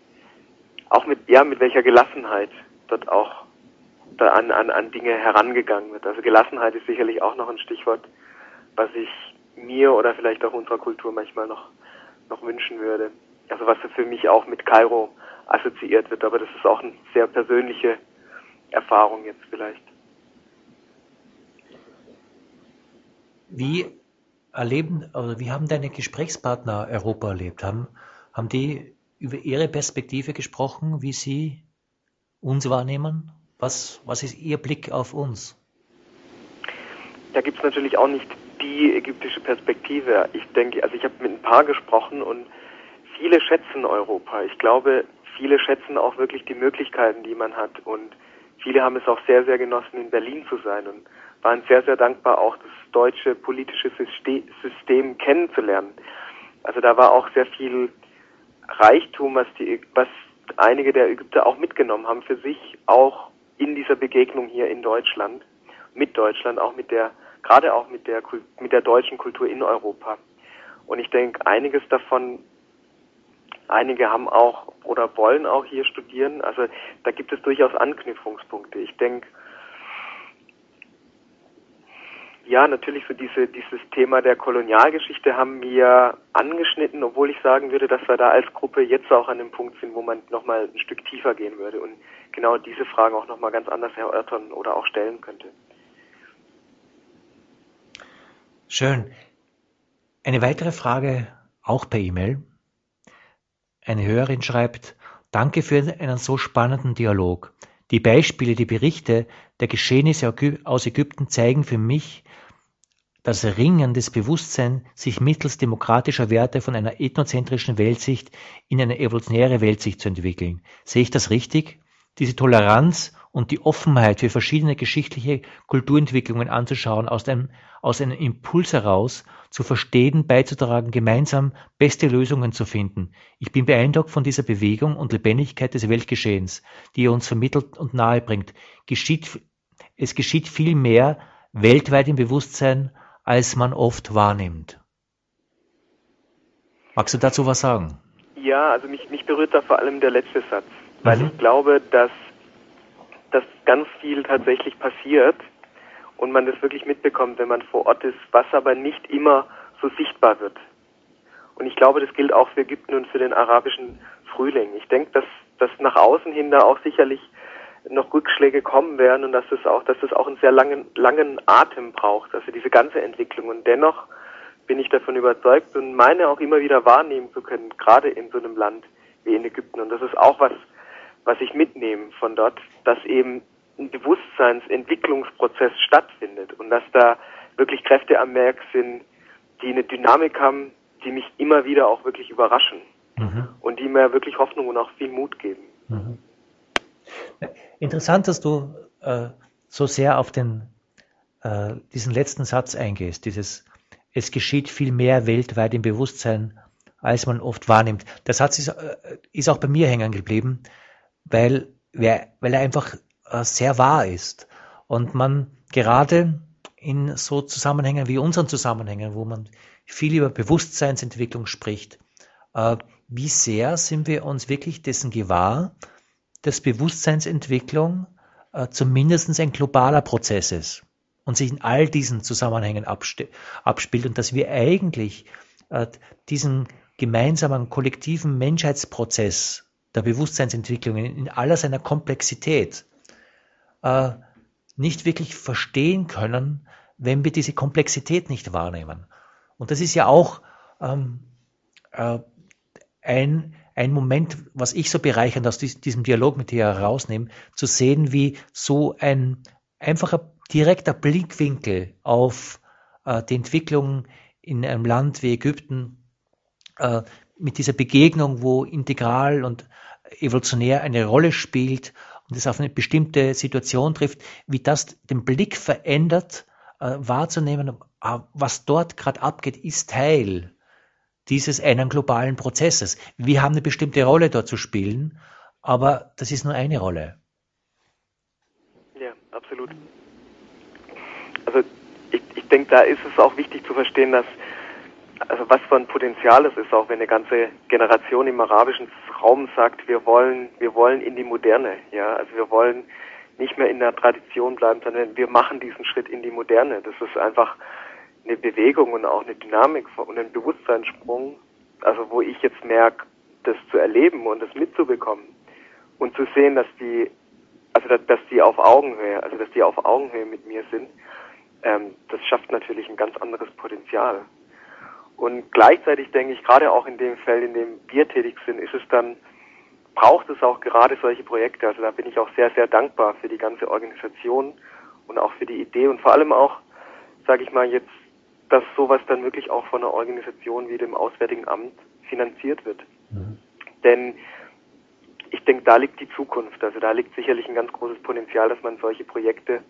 Gelassenheit dort auch da an Dinge herangegangen wird. Also Gelassenheit ist sicherlich auch noch ein Stichwort, was ich mir oder vielleicht auch unserer Kultur manchmal noch wünschen würde. Also was für mich auch mit Kairo assoziiert wird, aber das ist auch eine sehr persönliche Erfahrung jetzt vielleicht. Wie haben deine Gesprächspartner Europa erlebt? Haben die über ihre Perspektive gesprochen, wie sie uns wahrnehmen? Was ist ihr Blick auf uns? Da gibt es natürlich auch nicht die ägyptische Perspektive. Ich denke, also ich habe mit ein paar gesprochen und viele schätzen Europa. Ich glaube, viele schätzen auch wirklich die Möglichkeiten, die man hat, und viele haben es auch sehr, sehr genossen, in Berlin zu sein und waren sehr, sehr dankbar, auch das deutsche politische System kennenzulernen. Also da war auch sehr viel Reichtum, was einige der Ägypter auch mitgenommen haben für sich, auch in dieser Begegnung hier in Deutschland, mit Deutschland, gerade auch mit der deutschen Kultur in Europa. Und ich denke, einiges davon, einige haben auch oder wollen auch hier studieren. Also da gibt es durchaus Anknüpfungspunkte. Ich denke, ja, natürlich so dieses Thema der Kolonialgeschichte haben wir angeschnitten, obwohl ich sagen würde, dass wir da als Gruppe jetzt auch an dem Punkt sind, wo man nochmal ein Stück tiefer gehen würde und genau diese Fragen auch nochmal ganz anders erörtern oder auch stellen könnte. Schön. Eine weitere Frage, auch per E-Mail. Eine Hörerin schreibt: Danke für einen so spannenden Dialog. Die Beispiele, die Berichte der Geschehnisse aus Ägypten zeigen für mich das Ringen des Bewusstseins, sich mittels demokratischer Werte von einer ethnozentrischen Weltsicht in eine evolutionäre Weltsicht zu entwickeln. Sehe ich das richtig? Diese Toleranz und die Offenheit für verschiedene geschichtliche Kulturentwicklungen anzuschauen, aus einem Impuls heraus zu verstehen, beizutragen, gemeinsam beste Lösungen zu finden. Ich bin beeindruckt von dieser Bewegung und Lebendigkeit des Weltgeschehens, die ihr uns vermittelt und nahebringt. Es geschieht viel mehr weltweit im Bewusstsein, als man oft wahrnimmt. Magst du dazu was sagen? Ja, also mich berührt da vor allem der letzte Satz, weil ich glaube, dass ganz viel tatsächlich passiert und man das wirklich mitbekommt, wenn man vor Ort ist, was aber nicht immer so sichtbar wird. Und ich glaube, das gilt auch für Ägypten und für den arabischen Frühling. Ich denke, dass nach außen hin da auch sicherlich noch Rückschläge kommen werden und dass es auch einen sehr langen Atem braucht, also diese ganze Entwicklung. Und dennoch bin ich davon überzeugt und meine auch immer wieder wahrnehmen zu können, gerade in so einem Land wie in Ägypten. Und das ist auch was ich mitnehme von dort, dass eben ein Bewusstseinsentwicklungsprozess stattfindet und dass da wirklich Kräfte am Werk sind, die eine Dynamik haben, die mich immer wieder auch wirklich überraschen und die mir wirklich Hoffnung und auch viel Mut geben. Interessant, dass du so sehr auf diesen letzten Satz eingehst, es geschieht viel mehr weltweit im Bewusstsein, als man oft wahrnimmt. Der Satz ist auch bei mir hängen geblieben, weil er einfach sehr wahr ist und man gerade in so Zusammenhängen wie unseren Zusammenhängen, wo man viel über Bewusstseinsentwicklung spricht, wie sehr sind wir uns wirklich dessen gewahr, dass Bewusstseinsentwicklung zumindest ein globaler Prozess ist und sich in all diesen Zusammenhängen abspielt und dass wir eigentlich diesen gemeinsamen kollektiven Menschheitsprozess der Bewusstseinsentwicklung in aller seiner Komplexität nicht wirklich verstehen können, wenn wir diese Komplexität nicht wahrnehmen. Und das ist ja auch ein Moment, was ich so bereichernd aus diesem Dialog mit dir herausnehme, zu sehen, wie so ein einfacher, direkter Blickwinkel auf die Entwicklung in einem Land wie Ägypten mit dieser Begegnung, wo integral und evolutionär eine Rolle spielt und es auf eine bestimmte Situation trifft, wie das den Blick verändert, wahrzunehmen, was dort gerade abgeht, ist Teil dieses einen globalen Prozesses. Wir haben eine bestimmte Rolle dort zu spielen, aber das ist nur eine Rolle. Ja, absolut. Also ich denke, da ist es auch wichtig zu verstehen, dass also was für ein Potenzial es ist, auch wenn eine ganze Generation im arabischen Raum sagt, wir wollen in die Moderne, ja, also wir wollen nicht mehr in der Tradition bleiben, sondern wir machen diesen Schritt in die Moderne. Das ist einfach eine Bewegung und auch eine Dynamik und ein Bewusstseinssprung, also wo ich jetzt merke, das zu erleben und das mitzubekommen und zu sehen, dass die auf Augenhöhe, also dass die auf Augenhöhe mit mir sind, das schafft natürlich ein ganz anderes Potenzial. Und gleichzeitig denke ich, gerade auch in dem Feld, in dem wir tätig sind, braucht es auch gerade solche Projekte. Also da bin ich auch sehr, sehr dankbar für die ganze Organisation und auch für die Idee und vor allem auch, sage ich mal jetzt, dass sowas dann wirklich auch von einer Organisation wie dem Auswärtigen Amt finanziert wird. Mhm. Denn ich denke, da liegt die Zukunft. Also da liegt sicherlich ein ganz großes Potenzial, dass man solche Projekte,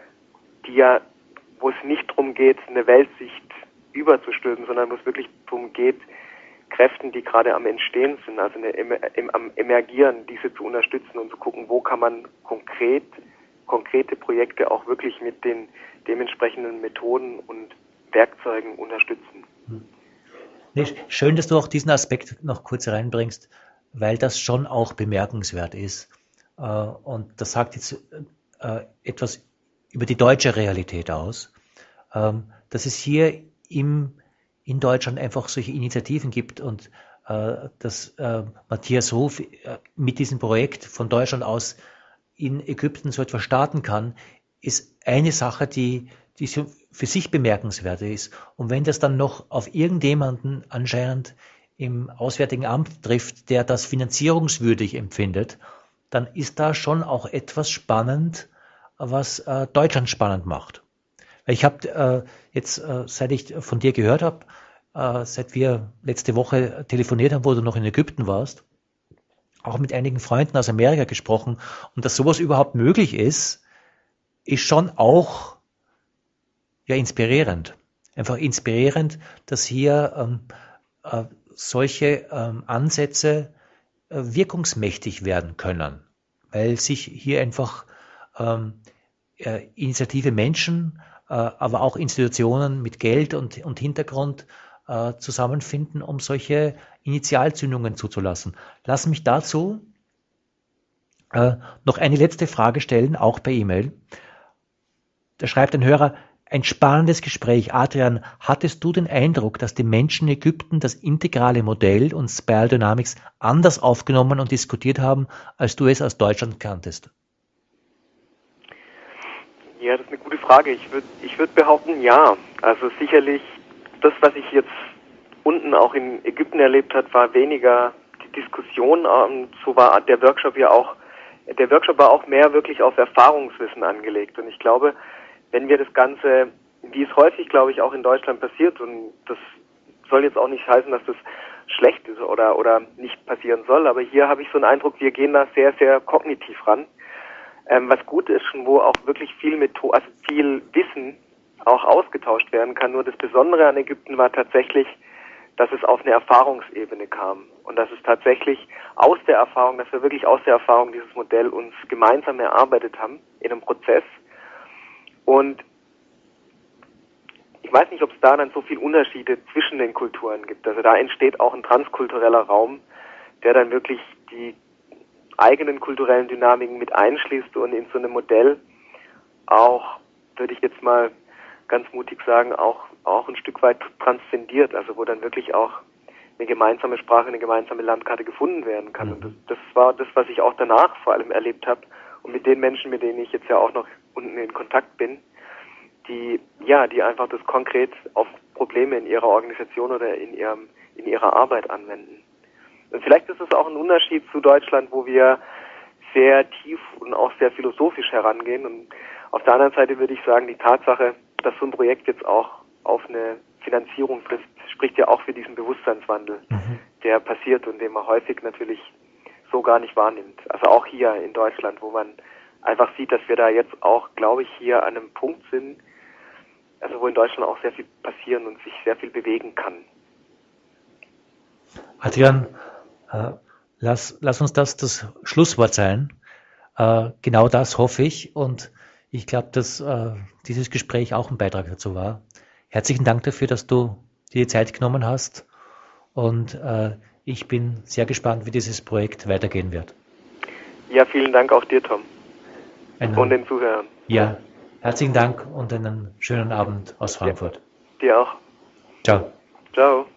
wo es nicht darum geht, eine Weltsicht überzustülpen, sondern wo es wirklich darum geht, Kräften, die gerade am Entstehen sind, also am Emergieren, diese zu unterstützen und zu gucken, wo kann man konkrete Projekte auch wirklich mit den dementsprechenden Methoden und Werkzeugen unterstützen. Nee, schön, dass du auch diesen Aspekt noch kurz reinbringst, weil das schon auch bemerkenswert ist. Und das sagt jetzt etwas über die deutsche Realität aus, dass es hier in Deutschland einfach solche Initiativen gibt und dass Matthias Ruf mit diesem Projekt von Deutschland aus in Ägypten so etwas starten kann, ist eine Sache, die so für sich bemerkenswert ist. Und wenn das dann noch auf irgendjemanden anscheinend im Auswärtigen Amt trifft, der das finanzierungswürdig empfindet, dann ist da schon auch etwas spannend, was Deutschland spannend macht. Ich habe jetzt, seit ich von dir gehört habe, seit wir letzte Woche telefoniert haben, wo du noch in Ägypten warst, auch mit einigen Freunden aus Amerika gesprochen. Und dass sowas überhaupt möglich ist schon auch ja inspirierend. Einfach inspirierend, dass hier solche Ansätze wirkungsmächtig werden können, weil sich hier einfach initiative Menschen, aber auch Institutionen mit Geld und Hintergrund zusammenfinden, um solche Initialzündungen zuzulassen. Lass mich dazu noch eine letzte Frage stellen, auch per E-Mail. Da schreibt ein Hörer: Ein spannendes Gespräch. Adrian, hattest du den Eindruck, dass die Menschen in Ägypten das integrale Modell und Spiral Dynamics anders aufgenommen und diskutiert haben, als du es aus Deutschland kanntest? Ja, das ist eine gute Frage. Ich würd behaupten, ja. Also sicherlich, das, was ich jetzt unten auch in Ägypten erlebt habe, war weniger die Diskussion. So war der Workshop war auch mehr wirklich auf Erfahrungswissen angelegt. Und ich glaube, wenn wir das Ganze, wie es häufig, glaube ich, auch in Deutschland passiert, und das soll jetzt auch nicht heißen, dass das schlecht ist oder nicht passieren soll, aber hier habe ich so einen Eindruck, wir gehen da sehr, sehr kognitiv ran. Was gut ist und wo auch wirklich viel Wissen auch ausgetauscht werden kann. Nur das Besondere an Ägypten war tatsächlich, dass es auf eine Erfahrungsebene kam und dass es tatsächlich dass wir wirklich aus der Erfahrung dieses Modell uns gemeinsam erarbeitet haben in einem Prozess. Und ich weiß nicht, ob es da dann so viel Unterschiede zwischen den Kulturen gibt. Also da entsteht auch ein transkultureller Raum, der dann wirklich die eigenen kulturellen Dynamiken mit einschließt und in so einem Modell auch, würde ich jetzt mal ganz mutig sagen, auch ein Stück weit transzendiert, also wo dann wirklich auch eine gemeinsame Sprache, eine gemeinsame Landkarte gefunden werden kann. Und das war das, was ich auch danach vor allem erlebt habe und mit den Menschen, mit denen ich jetzt ja auch noch unten in Kontakt bin, die einfach das konkret auf Probleme in ihrer Organisation oder in ihrer Arbeit anwenden. Und vielleicht ist es auch ein Unterschied zu Deutschland, wo wir sehr tief und auch sehr philosophisch herangehen. Und auf der anderen Seite würde ich sagen, die Tatsache, dass so ein Projekt jetzt auch auf eine Finanzierung trifft, spricht ja auch für diesen Bewusstseinswandel, der passiert und den man häufig natürlich so gar nicht wahrnimmt. Also auch hier in Deutschland, wo man einfach sieht, dass wir da jetzt auch, glaube ich, hier an einem Punkt sind, also wo in Deutschland auch sehr viel passieren und sich sehr viel bewegen kann. Adrian, lass uns das Schlusswort sein. Genau das hoffe ich. Und Ich glaube, dass dieses Gespräch auch ein Beitrag dazu war. Herzlichen Dank dafür, dass du dir die Zeit genommen hast und ich bin sehr gespannt, wie dieses Projekt weitergehen wird. Ja, vielen Dank auch dir, Tom, und den Zuhörern. Ja, herzlichen Dank und einen schönen Abend aus Frankfurt. Ja, dir auch. Ciao. Ciao.